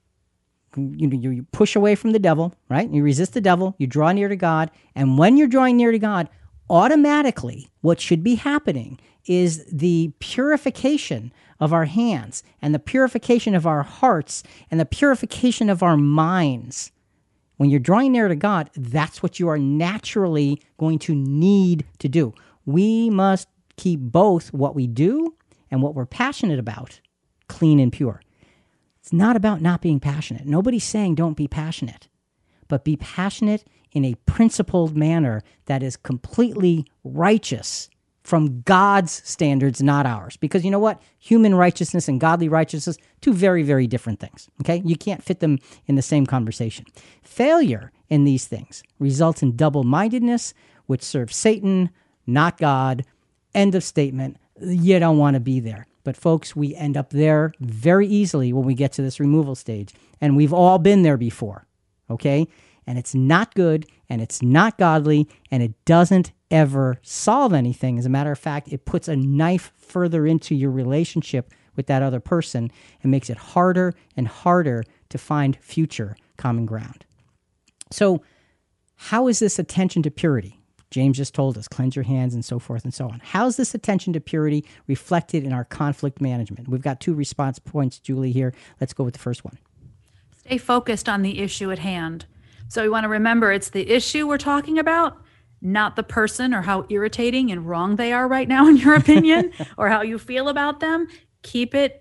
You push away from the devil, right? You resist the devil. You draw near to God. And when you're drawing near to God, automatically what should be happening is the purification of our hands and the purification of our hearts and the purification of our minds. When you're drawing near to God, that's what you are naturally going to need to do. We must keep both what we do and what we're passionate about clean and pure. It's not about not being passionate. Nobody's saying don't be passionate, but be passionate in a principled manner that is completely righteous from God's standards, not ours. Because you know what? Human righteousness and godly righteousness, two very, very different things. Okay? You can't fit them in the same conversation. Failure in these things results in double-mindedness, which serves Satan, not God. End of statement. You don't want to be there. But folks, we end up there very easily when we get to this removal stage. And we've all been there before. Okay? And it's not good, and it's not godly, and it doesn't ever solve anything. As a matter of fact, it puts a knife further into your relationship with that other person and makes it harder and harder to find future common ground. So how is this attention to purity? James just told us, cleanse your hands and so forth and so on. How's this attention to purity reflected in our conflict management? We've got 2 response points, Julie, here. Let's go with the first one. Stay focused on the issue at hand. So we want to remember it's the issue we're talking about, not the person or how irritating and wrong they are right now in your opinion or how you feel about them. Keep it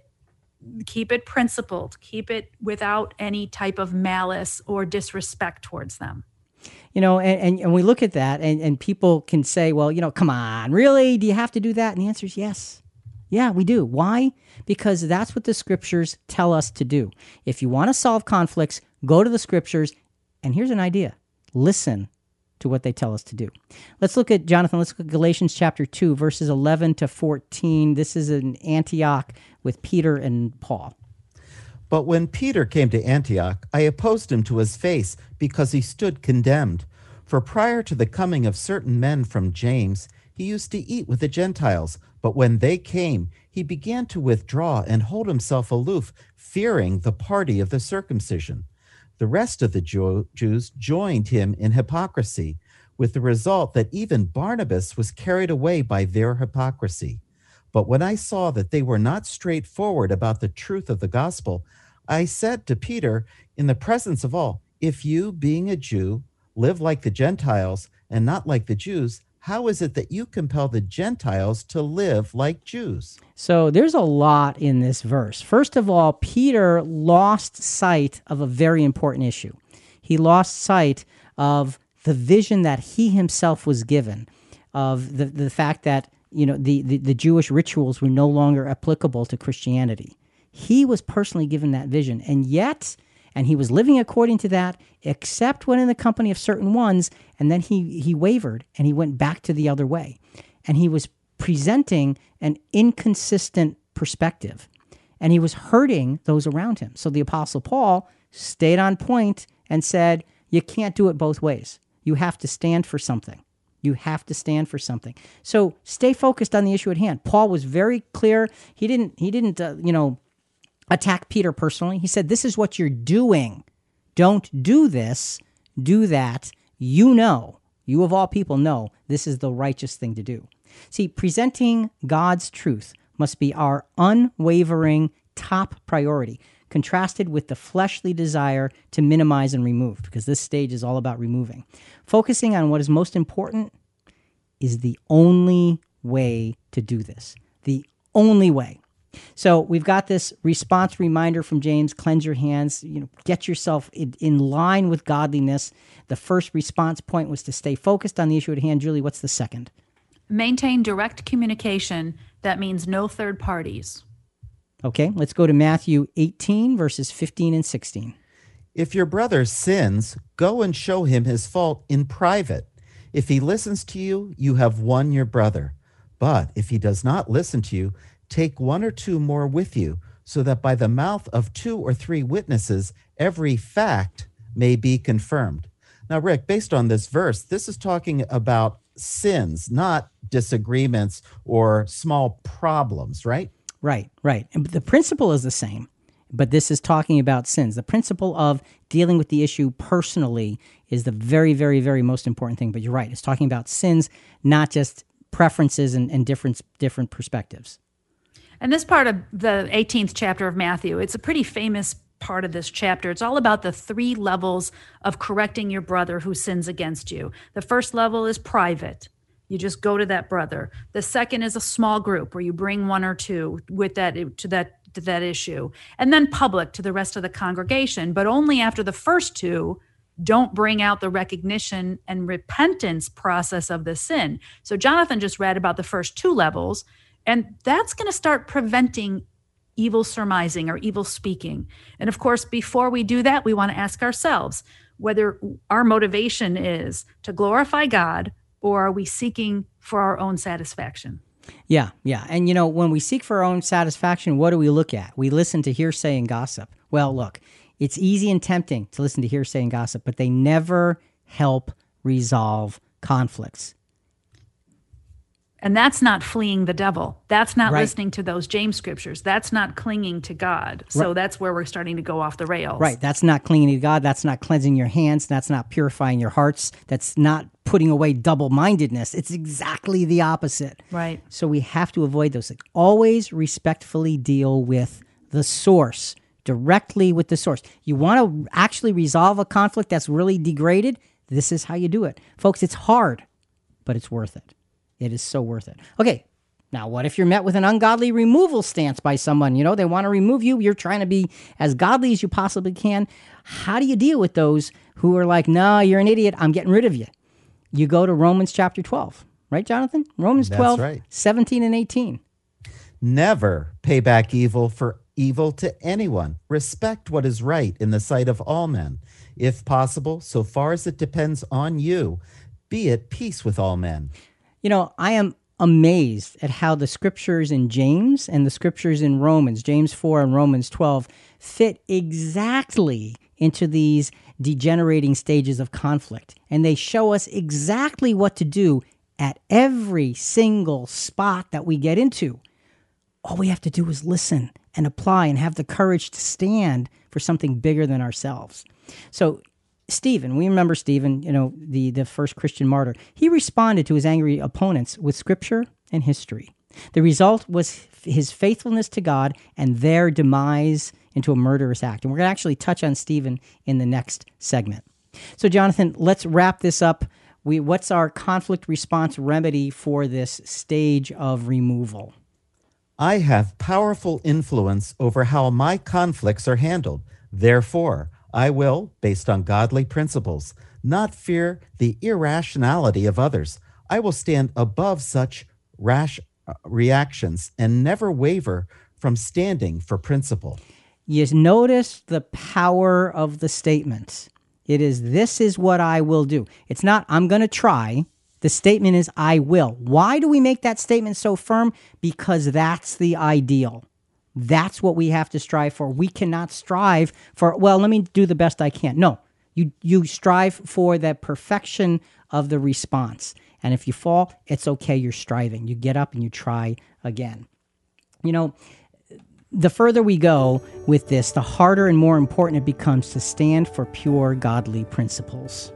principled. Keep it without any type of malice or disrespect towards them. You know, and we look at that and people can say, well, you know, come on, really? Do you have to do that? And the answer is yes. Yeah, we do. Why? Because that's what the scriptures tell us to do. If you want to solve conflicts, go to the scriptures. And here's an idea. Listen to what they tell us to do. Let's look at, Jonathan, let's look at Galatians chapter 2, verses 11 to 14. This is in Antioch with Peter and Paul. But when Peter came to Antioch, I opposed him to his face because he stood condemned. For prior to the coming of certain men from James, he used to eat with the Gentiles. But when they came, he began to withdraw and hold himself aloof, fearing the party of the circumcision. The rest of the Jews joined him in hypocrisy, with the result that even Barnabas was carried away by their hypocrisy. But when I saw that they were not straightforward about the truth of the gospel, I said to Peter, in the presence of all, if you, being a Jew, live like the Gentiles and not like the Jews, how is it that you compel the Gentiles to live like Jews? So there's a lot in this verse. First of all, Peter lost sight of a very important issue. He lost sight of the vision that he himself was given, of the fact that, you know, the Jewish rituals were no longer applicable to Christianity. He was personally given that vision, and he was living according to that, except when in the company of certain ones, and then he wavered, and he went back to the other way. And he was presenting an inconsistent perspective, and he was hurting those around him. So the Apostle Paul stayed on point and said, you can't do it both ways. You have to stand for something. You have to stand for something. So stay focused on the issue at hand. Paul was very clear. He didn't attack Peter personally. He said, this is what you're doing. Don't do this, do that. You of all people know, this is the righteous thing to do. See, presenting God's truth must be our unwavering top priority, contrasted with the fleshly desire to minimize and remove, because this stage is all about removing. Focusing on what is most important is the only way to do this. The only way. So we've got this response reminder from James, cleanse your hands, get yourself in line with godliness. The first response point was to stay focused on the issue at hand. Julie, what's the second? Maintain direct communication. That means no third parties. Okay, let's go to Matthew 18, verses 15 and 16. If your brother sins, go and show him his fault in private. If he listens to you, you have won your brother. But if he does not listen to you, take 1 or 2 more with you, so that by the mouth of 2 or 3 witnesses, every fact may be confirmed. Now, Rick, based on this verse, this is talking about sins, not disagreements or small problems, right? Right. And the principle is the same, but this is talking about sins. The principle of dealing with the issue personally is the very, very, very most important thing. But you're right. It's talking about sins, not just preferences and different perspectives. And this part of the 18th chapter of Matthew, it's a pretty famous part of this chapter. It's all about the 3 levels of correcting your brother who sins against you. The first level is private. You just go to that brother. The second is a small group where you bring 1 or 2 with that to that issue. And then public to the rest of the congregation, but only after the first 2 don't bring out the recognition and repentance process of the sin. So Jonathan just read about the first 2 levels, and that's going to start preventing evil surmising or evil speaking. And of course, before we do that, we want to ask ourselves whether our motivation is to glorify God, or are we seeking for our own satisfaction? Yeah. And when we seek for our own satisfaction, what do we look at? We listen to hearsay and gossip. Well, look, it's easy and tempting to listen to hearsay and gossip, but they never help resolve conflicts. And that's not fleeing the devil. That's not Right. listening to those James scriptures. That's not clinging to God. So that's where we're starting to go off the rails. Right. That's not clinging to God. That's not cleansing your hands. That's not purifying your hearts. That's not putting away double-mindedness. It's exactly the opposite. Right. So we have to avoid those things. Always respectfully deal with the source, directly with the source. You want to actually resolve a conflict that's really degraded? This is how you do it. Folks, it's hard, but it's worth it. It is so worth it. Okay, now what if you're met with an ungodly removal stance by someone? You know, they want to remove you. You're trying to be as godly as you possibly can. How do you deal with those who are like, no, you're an idiot, I'm getting rid of you? You go to Romans chapter 12, right, Jonathan? Romans 12, right. 17 and 18. Never pay back evil for evil to anyone. Respect what is right in the sight of all men. If possible, so far as it depends on you, be at peace with all men. You know, I am amazed at how the scriptures in James and the scriptures in Romans, James 4 and Romans 12, fit exactly into these degenerating stages of conflict. And they show us exactly what to do at every single spot that we get into. All we have to do is listen and apply and have the courage to stand for something bigger than ourselves. So Stephen, we remember Stephen, you know, the first Christian martyr. He responded to his angry opponents with scripture and history. The result was his faithfulness to God and their demise into a murderous act. And we're going to actually touch on Stephen in the next segment. So, Jonathan, let's wrap this up. What's our conflict response remedy for this stage of removal? I have powerful influence over how my conflicts are handled. Therefore, I will, based on godly principles, not fear the irrationality of others. I will stand above such rash reactions and never waver from standing for principle. You notice the power of the statement. It is, this is what I will do. It's not, I'm going to try. The statement is, I will. Why do we make that statement so firm? Because that's the ideal. That's what we have to strive for. We cannot strive for, well, let me do the best I can. No, you strive for the perfection of the response. And if you fall, it's okay. You're striving. You get up and you try again. You know, the further we go with this, the harder and more important it becomes to stand for pure godly principles.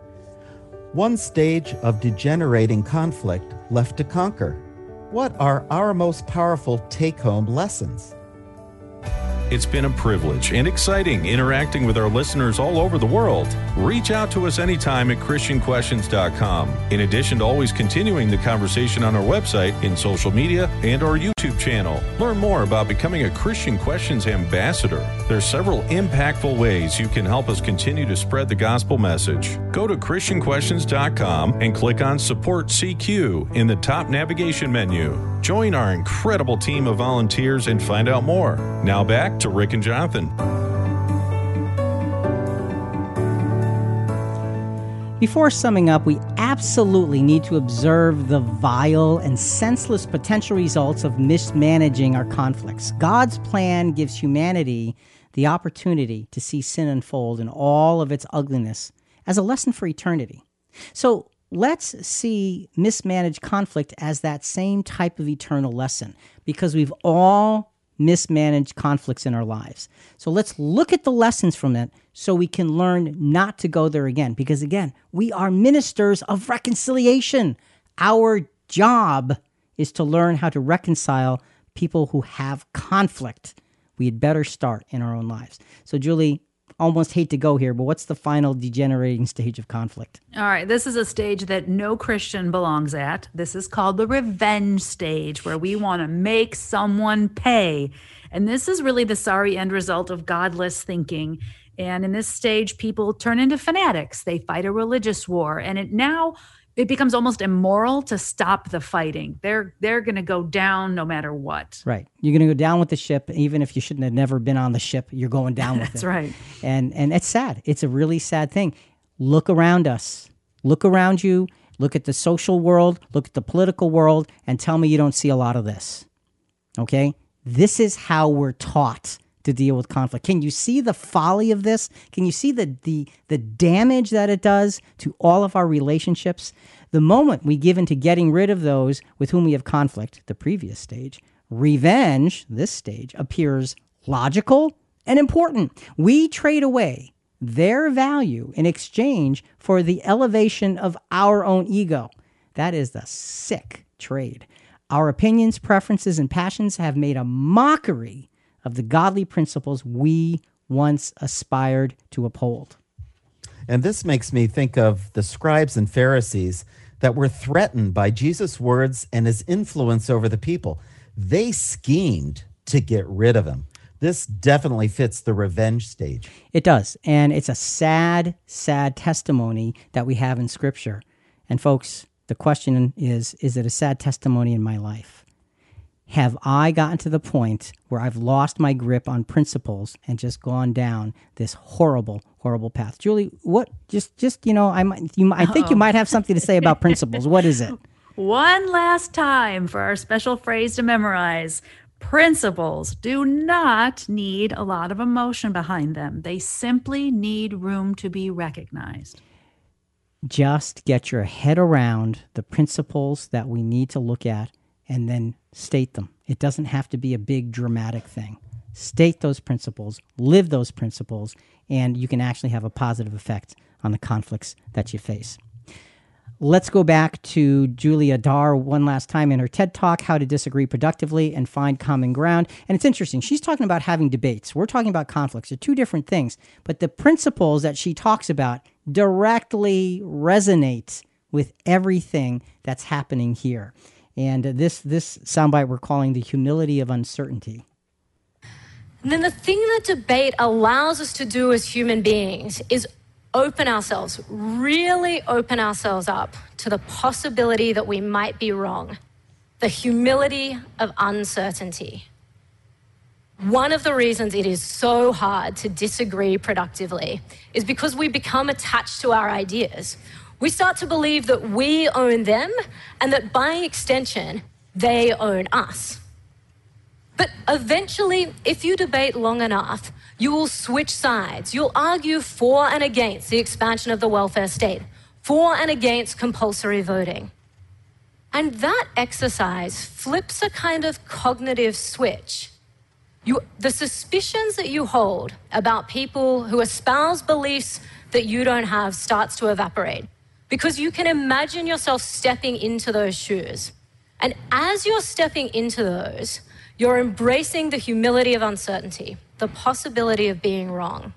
One stage of degenerating conflict left to conquer. What are our most powerful take-home lessons? It's been a privilege and exciting interacting with our listeners all over the world. Reach out to us anytime at ChristianQuestions.com. In addition to always continuing the conversation on our website, in social media, and our YouTube channel. Learn more about becoming a Christian Questions ambassador. There are several impactful ways you can help us continue to spread the gospel message. Go to ChristianQuestions.com and click on Support CQ in the top navigation menu. Join our incredible team of volunteers and find out more. Now back to Rick and Jonathan. Before summing up, we absolutely need to observe the vile and senseless potential results of mismanaging our conflicts. God's plan gives humanity the opportunity to see sin unfold in all of its ugliness as a lesson for eternity. So let's see mismanaged conflict as that same type of eternal lesson, because we've all mismanaged conflicts in our lives. So let's look at the lessons from it so we can learn not to go there again. Because again, we are ministers of reconciliation. Our job is to learn how to reconcile people who have conflict. We had better start in our own lives. So Julie, almost hate to go here, but what's the final degenerating stage of conflict? All right, this is a stage that no Christian belongs at. This is called the revenge stage, where we want to make someone pay. And this is really the sorry end result of godless thinking. And in this stage, people turn into fanatics. They fight a religious war. And it becomes almost immoral to stop the fighting. They're going to go down no matter what. Right. You're going to go down with the ship, even if you shouldn't have never been on the ship. You're going down with it. That's right. And it's sad. It's a really sad thing. Look around us. Look around you. Look at the social world. Look at the political world, and tell me you don't see a lot of this. Okay? This is how we're taught to deal with conflict. Can you see the folly of this? Can you see the damage that it does to all of our relationships? The moment we give into getting rid of those with whom we have conflict, the previous stage, revenge, this stage, appears logical and important. We trade away their value in exchange for the elevation of our own ego. That is the sick trade. Our opinions, preferences, and passions have made a mockery of the godly principles we once aspired to uphold. And this makes me think of the scribes and Pharisees that were threatened by Jesus' words and his influence over the people. They schemed to get rid of him. This definitely fits the revenge stage. It does. And it's a sad, sad testimony that we have in Scripture. And folks, the question is it a sad testimony in my life? Have I gotten to the point where I've lost my grip on principles and just gone down this horrible, horrible path? Julie, what? Just I think you might have something to say about principles. What is it? One last time for our special phrase to memorize. Principles do not need a lot of emotion behind them. They simply need room to be recognized. Just get your head around the principles that we need to look at and then state them. It doesn't have to be a big dramatic thing. State those principles, live those principles, and you can actually have a positive effect on the conflicts that you face. Let's go back to Julia Dar one last time in her TED Talk, How to Disagree Productively and Find Common Ground. And it's interesting. She's talking about having debates. We're talking about conflicts. They're two different things. But the principles that she talks about directly resonate with everything that's happening here. And this soundbite we're calling the humility of uncertainty. And then the thing that debate allows us to do as human beings is really open ourselves up to the possibility that we might be wrong. The humility of uncertainty. One of the reasons it is so hard to disagree productively is because we become attached to our ideas. We start to believe that we own them and that by extension, they own us. But eventually, if you debate long enough, you will switch sides. You'll argue for and against the expansion of the welfare state, for and against compulsory voting. And that exercise flips a kind of cognitive switch. The suspicions that you hold about people who espouse beliefs that you don't have starts to evaporate because you can imagine yourself stepping into those shoes. And as you're stepping into those, you're embracing the humility of uncertainty, the possibility of being wrong.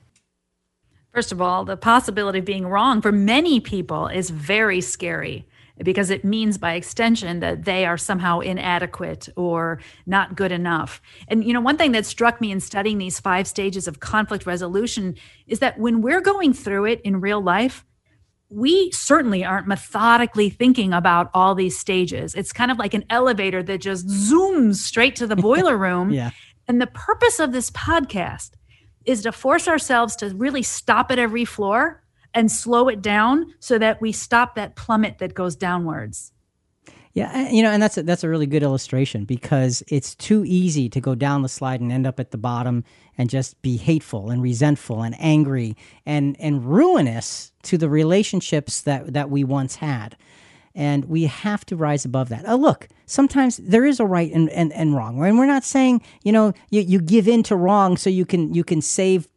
First of all, the possibility of being wrong for many people is very scary because it means by extension that they are somehow inadequate or not good enough. And, one thing that struck me in studying these 5 stages of conflict resolution is that when we're going through it in real life, we certainly aren't methodically thinking about all these stages. It's kind of like an elevator that just zooms straight to the boiler room. Yeah. And the purpose of this podcast is to force ourselves to really stop at every floor and slow it down so that we stop that plummet that goes downwards. Yeah, and that's a really good illustration because it's too easy to go down the slide and end up at the bottom and just be hateful and resentful and angry and ruinous to the relationships that we once had. And we have to rise above that. Look, sometimes there is a right and wrong. And we're not saying, you give in to wrong so you can save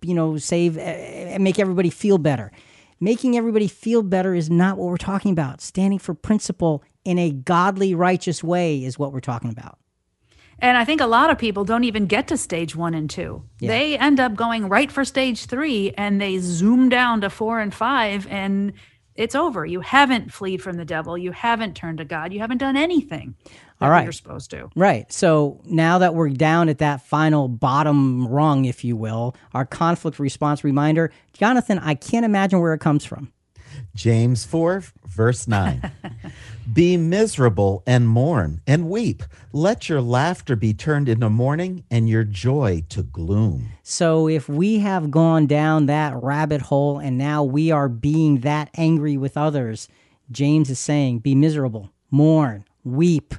and make everybody feel better. Making everybody feel better is not what we're talking about. Standing for principle in a godly, righteous way is what we're talking about. And I think a lot of people don't even get to stage 1 and 2. Yeah. They end up going right for stage 3 and they zoom down to 4 and 5 and it's over. You haven't fled from the devil. You haven't turned to God. You haven't done anything that you're supposed to. Right. So now that we're down at that final bottom rung, if you will, our conflict response reminder, Jonathan, I can't imagine where it comes from. James 4, verse 9. Be miserable and mourn and weep. Let your laughter be turned into mourning and your joy to gloom. So if we have gone down that rabbit hole and now we are being that angry with others, James is saying, be miserable, mourn, weep.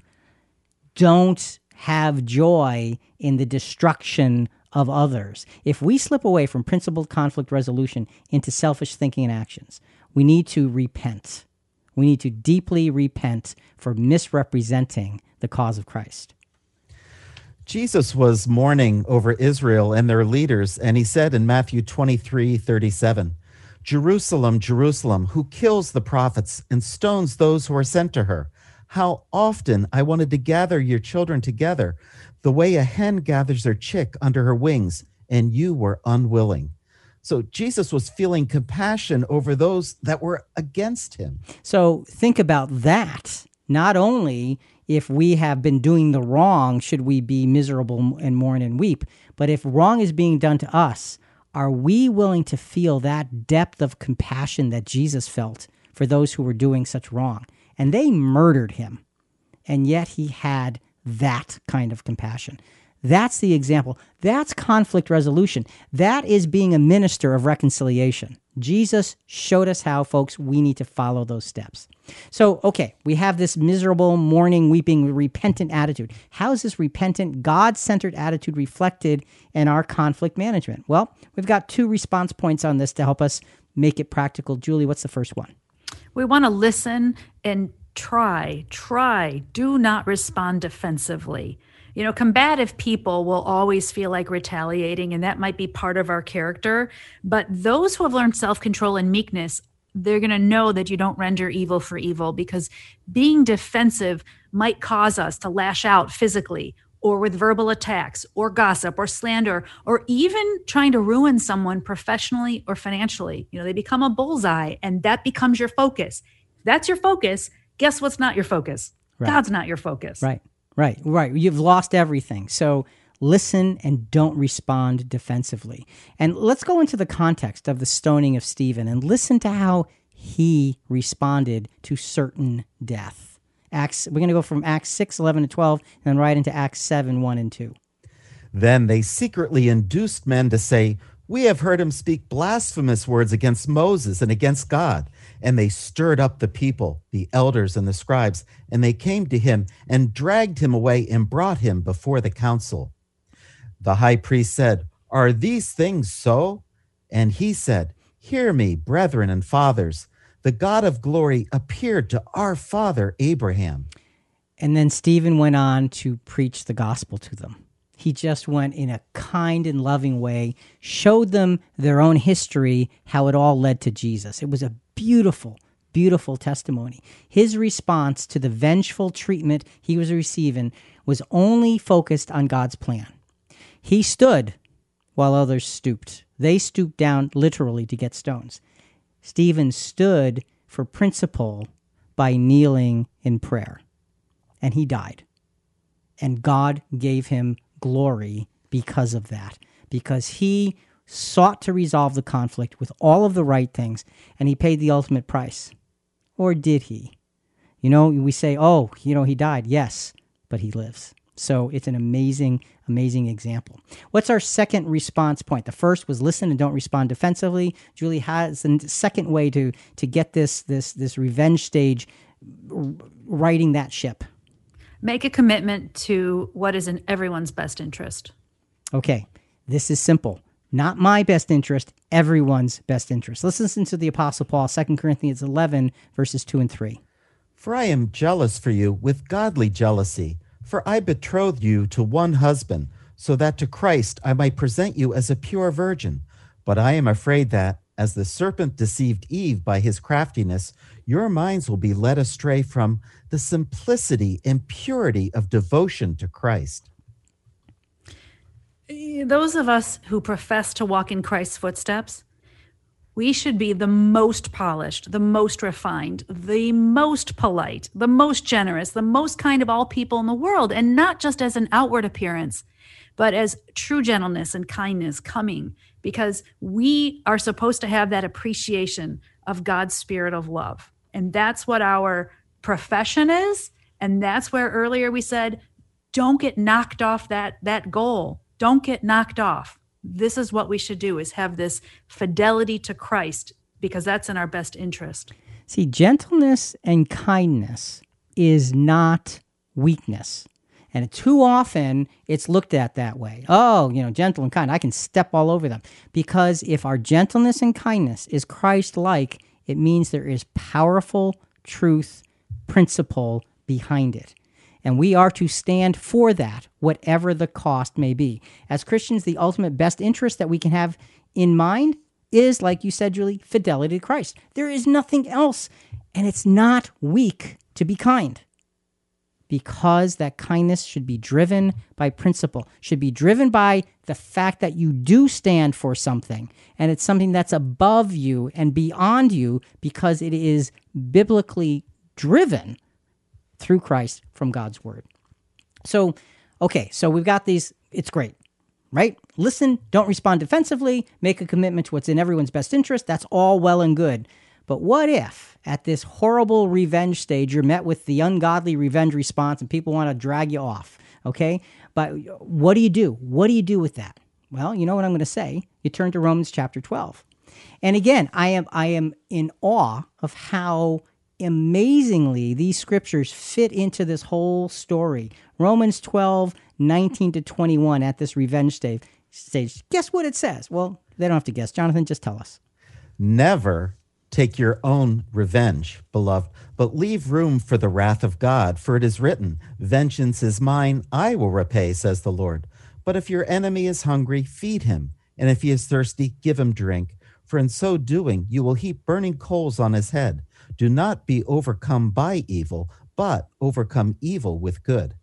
Don't have joy in the destruction of others. If we slip away from principled conflict resolution into selfish thinking and actions, we need to repent. We need to deeply repent for misrepresenting the cause of Christ. Jesus was mourning over Israel and their leaders, and he said in Matthew 23:37, Jerusalem, Jerusalem, who kills the prophets and stones those who are sent to her. How often I wanted to gather your children together, the way a hen gathers her chick under her wings, and you were unwilling. So Jesus was feeling compassion over those that were against him. So think about that. Not only if we have been doing the wrong, should we be miserable and mourn and weep, but if wrong is being done to us, are we willing to feel that depth of compassion that Jesus felt for those who were doing such wrong? And they murdered him, and yet he had that kind of compassion. That's the example. That's conflict resolution. That is being a minister of reconciliation. Jesus showed us how, folks, we need to follow those steps. So, okay, we have this miserable, mourning, weeping, repentant attitude. How is this repentant, God-centered attitude reflected in our conflict management? Well, we've got 2 response points on this to help us make it practical. Julie, what's the first one? We want to listen and try. Do not respond defensively. You know, combative people will always feel like retaliating, and that might be part of our character. But those who have learned self-control and meekness, they're going to know that you don't render evil for evil, because being defensive might cause us to lash out physically or with verbal attacks or gossip or slander, or even trying to ruin someone professionally or financially. You know, they become a bullseye, and that becomes your focus. If that's your focus, guess what's not your focus? Right. God's not your focus. Right. You've lost everything. So listen and don't respond defensively. And let's go into the context of the stoning of Stephen and listen to how he responded to certain death. We're going to go from Acts 6:11-12, and then right into Acts 7:1-2. Then they secretly induced men to say, "We have heard him speak blasphemous words against Moses and against God." And they stirred up the people, the elders and the scribes, and they came to him and dragged him away and brought him before the council. The high priest said, "Are these things so?" And he said, "Hear me, brethren and fathers. The God of glory appeared to our father Abraham." And then Stephen went on to preach the gospel to them. He just went in a kind and loving way, showed them their own history, how it all led to Jesus. It was a beautiful, beautiful testimony. His response to the vengeful treatment he was receiving was only focused on God's plan. He stood while others stooped. They stooped down literally to get stones. Stephen stood for principle by kneeling in prayer, and he died. And God gave him glory because of that, because he sought to resolve the conflict with all of the right things, and he paid the ultimate price. Or did he? You know, we say, oh, you know, he died. Yes, but he lives. So it's an amazing, amazing example. What's our second response point? The first was listen and don't respond defensively. Julie has the second way to get this revenge stage, righting that ship. Make a commitment to what is in everyone's best interest. Okay, this is simple. Not my best interest, everyone's best interest. Let's listen to the Apostle Paul, 2 Corinthians 11, verses 2 and 3. "For I am jealous for you with godly jealousy, for I betrothed you to one husband, so that to Christ I might present you as a pure virgin. But I am afraid that, as the serpent deceived Eve by his craftiness, your minds will be led astray from the simplicity and purity of devotion to Christ." Those of us who profess to walk in Christ's footsteps, we should be the most polished, the most refined, the most polite, the most generous, the most kind of all people in the world, and not just as an outward appearance, but as true gentleness and kindness coming, because we are supposed to have that appreciation of God's spirit of love. And that's what our profession is. And that's where earlier we said, don't get knocked off that goal. Don't get knocked off. This is what we should do, is have this fidelity to Christ, because that's in our best interest. See, gentleness and kindness is not weakness. And too often it's looked at that way. Oh, you know, gentle and kind, I can step all over them. Because if our gentleness and kindness is Christ-like, it means there is powerful truth, principle behind it. And we are to stand for that, whatever the cost may be. As Christians, the ultimate best interest that we can have in mind is, like you said, Julie, fidelity to Christ. There is nothing else. And it's not weak to be kind, because that kindness should be driven by principle, should be driven by the fact that you do stand for something, and it's something that's above you and beyond you because it is biblically driven through Christ from God's word. So, okay, so we've got these. It's great, right? Listen, don't respond defensively, make a commitment to what's in everyone's best interest. That's all well and good. But what if at this horrible revenge stage, you're met with the ungodly revenge response and people want to drag you off, okay? But what do you do? What do you do with that? Well, you know what I'm going to say. You turn to Romans chapter 12. And again, I am in awe of how amazingly these scriptures fit into this whole story. Romans 12, 19 to 21 at this revenge stage. Guess what it says? Well, they don't have to guess. Jonathan, just tell us. Never take your own revenge, beloved, but leave room for the wrath of God, for it is written, vengeance is mine, I will repay, says the Lord. But if your enemy is hungry, feed him, and if he is thirsty, give him drink, for in so doing you will heap burning coals on his head. Do not be overcome by evil, but overcome evil with good.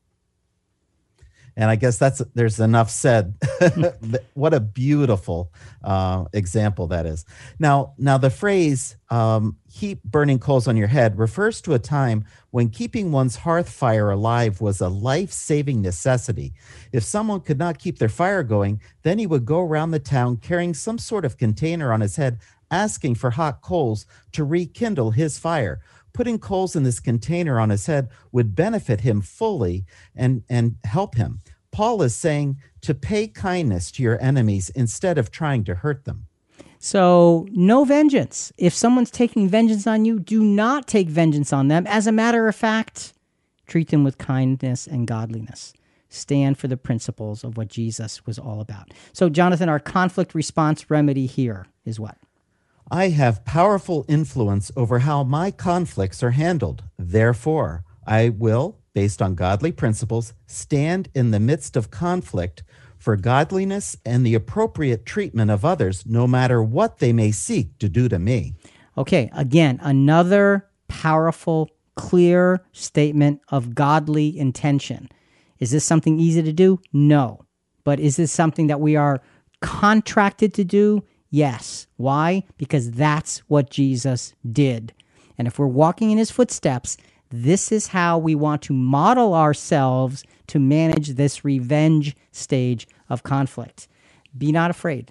And I guess there's enough said. What a beautiful example that is. Now the phrase heap burning coals on your head refers to a time when keeping one's hearth fire alive was a life-saving necessity. If someone could not keep their fire going, then he would go around the town carrying some sort of container on his head, asking for hot coals to rekindle his fire. Putting coals in this container on his head would benefit him fully and help him. Paul is saying to pay kindness to your enemies instead of trying to hurt them. So no vengeance. If someone's taking vengeance on you, do not take vengeance on them. As a matter of fact, treat them with kindness and godliness. Stand for the principles of what Jesus was all about. So, Jonathan, our conflict response remedy here is what? I have powerful influence over how my conflicts are handled. Therefore, I will, based on godly principles, stand in the midst of conflict for godliness and the appropriate treatment of others, no matter what they may seek to do to me. Okay, again, another powerful, clear statement of godly intention. Is this something easy to do? No. But is this something that we are contracted to do? Yes. Why? Because that's what Jesus did. And if we're walking in his footsteps, this is how we want to model ourselves to manage this revenge stage of conflict. Be not afraid,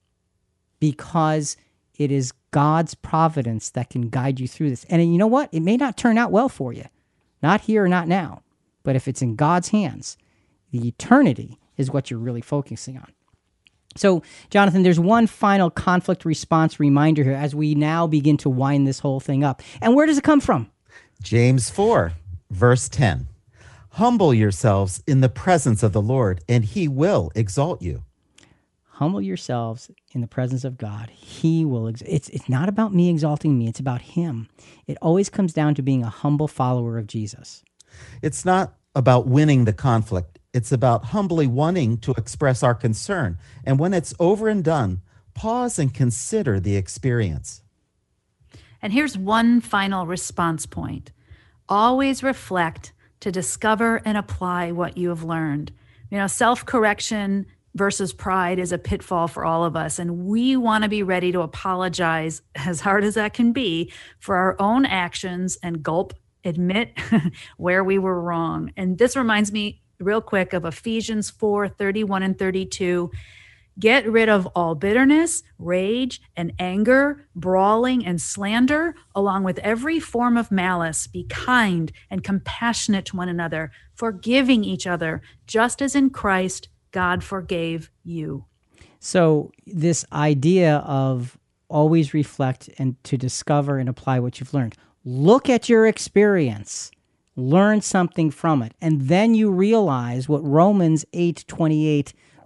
because it is God's providence that can guide you through this. And you know what? It may not turn out well for you. Not here, not now. But if it's in God's hands, the eternity is what you're really focusing on. So, Jonathan, there's one final conflict response reminder here as we now begin to wind this whole thing up. And where does it come from? James 4, verse 10. Humble yourselves in the presence of the Lord, and he will exalt you. Humble yourselves in the presence of God. He will it's not about me exalting me. It's about him. It always comes down to being a humble follower of Jesus. It's not about winning the conflict. It's about humbly wanting to express our concern. And when it's over and done, pause and consider the experience. And here's one final response point. Always reflect to discover and apply what you have learned. You know, self-correction versus pride is a pitfall for all of us. And we want to be ready to apologize, as hard as that can be, for our own actions and admit where we were wrong. And this reminds me real quick of Ephesians 4, 31 and 32. Get rid of all bitterness, rage, and anger, brawling, and slander, along with every form of malice. Be kind and compassionate to one another, forgiving each other, just as in Christ God forgave you. So this idea of always reflect and to discover and apply what you've learned. Look at your experience. Learn something from it. And then you realize what Romans 8:28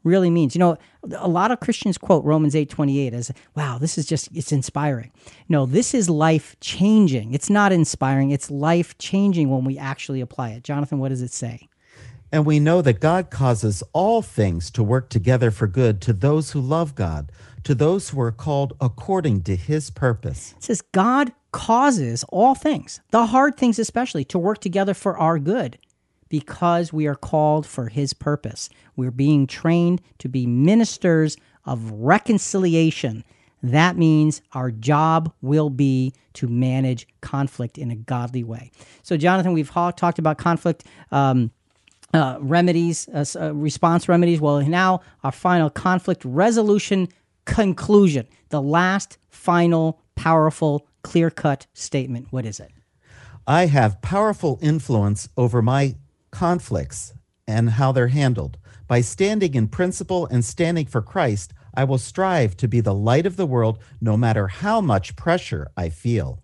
really means. A lot of Christians quote Romans 8:28 as, wow, this is just, it's inspiring. No, this is life-changing. It's not inspiring. It's life-changing when we actually apply it. Jonathan, what does it say? And we know that God causes all things to work together for good to those who love God, to those who are called according to his purpose. It says God causes all things, the hard things especially, to work together for our good because we are called for his purpose. We're being trained to be ministers of reconciliation. That means our job will be to manage conflict in a godly way. So, Jonathan, we've talked about conflict remedies, response remedies. Well, now our final conflict resolution conclusion, the last, final, powerful, clear-cut statement. What is it? I have powerful influence over my conflicts and how they're handled. By standing in principle and standing for Christ, I will strive to be the light of the world no matter how much pressure I feel.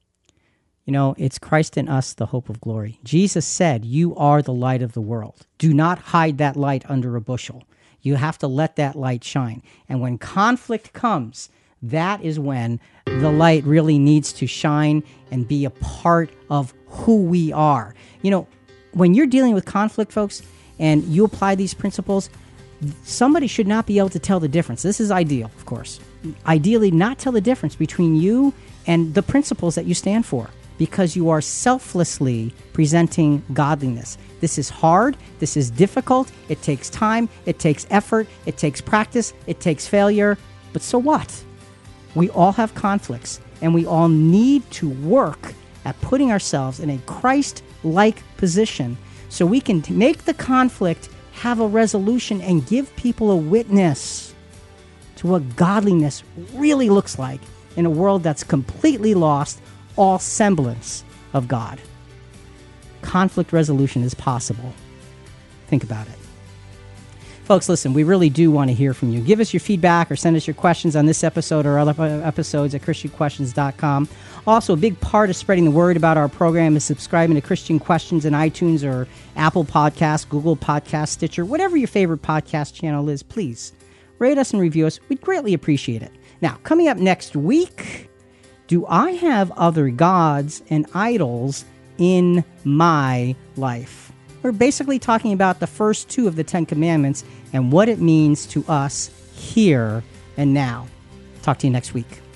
It's Christ in us, the hope of glory. Jesus said, you are the light of the world. Do not hide that light under a bushel. You have to let that light shine. And when conflict comes, that is when the light really needs to shine and be a part of who we are. When you're dealing with conflict, folks, and you apply these principles, somebody should not be able to tell the difference. This is ideal, of course. Ideally, not tell the difference between you and the principles that you stand for, because you are selflessly presenting godliness. This is hard. This is difficult. It takes time. It takes effort. It takes practice. It takes failure. But so what? We all have conflicts, and we all need to work at putting ourselves in a Christ-like position so we can make the conflict have a resolution and give people a witness to what godliness really looks like in a world that's completely lost all semblance of God. Conflict resolution is possible. Think about it. Folks, listen, we really do want to hear from you. Give us your feedback or send us your questions on this episode or other episodes at ChristianQuestions.com. Also, a big part of spreading the word about our program is subscribing to Christian Questions in iTunes or Apple Podcasts, Google Podcasts, Stitcher, whatever your favorite podcast channel is. Please rate us and review us. We'd greatly appreciate it. Now, coming up next week, do I have other gods and idols in my life? We're basically talking about the first two of the Ten Commandments and what it means to us here and now. Talk to you next week.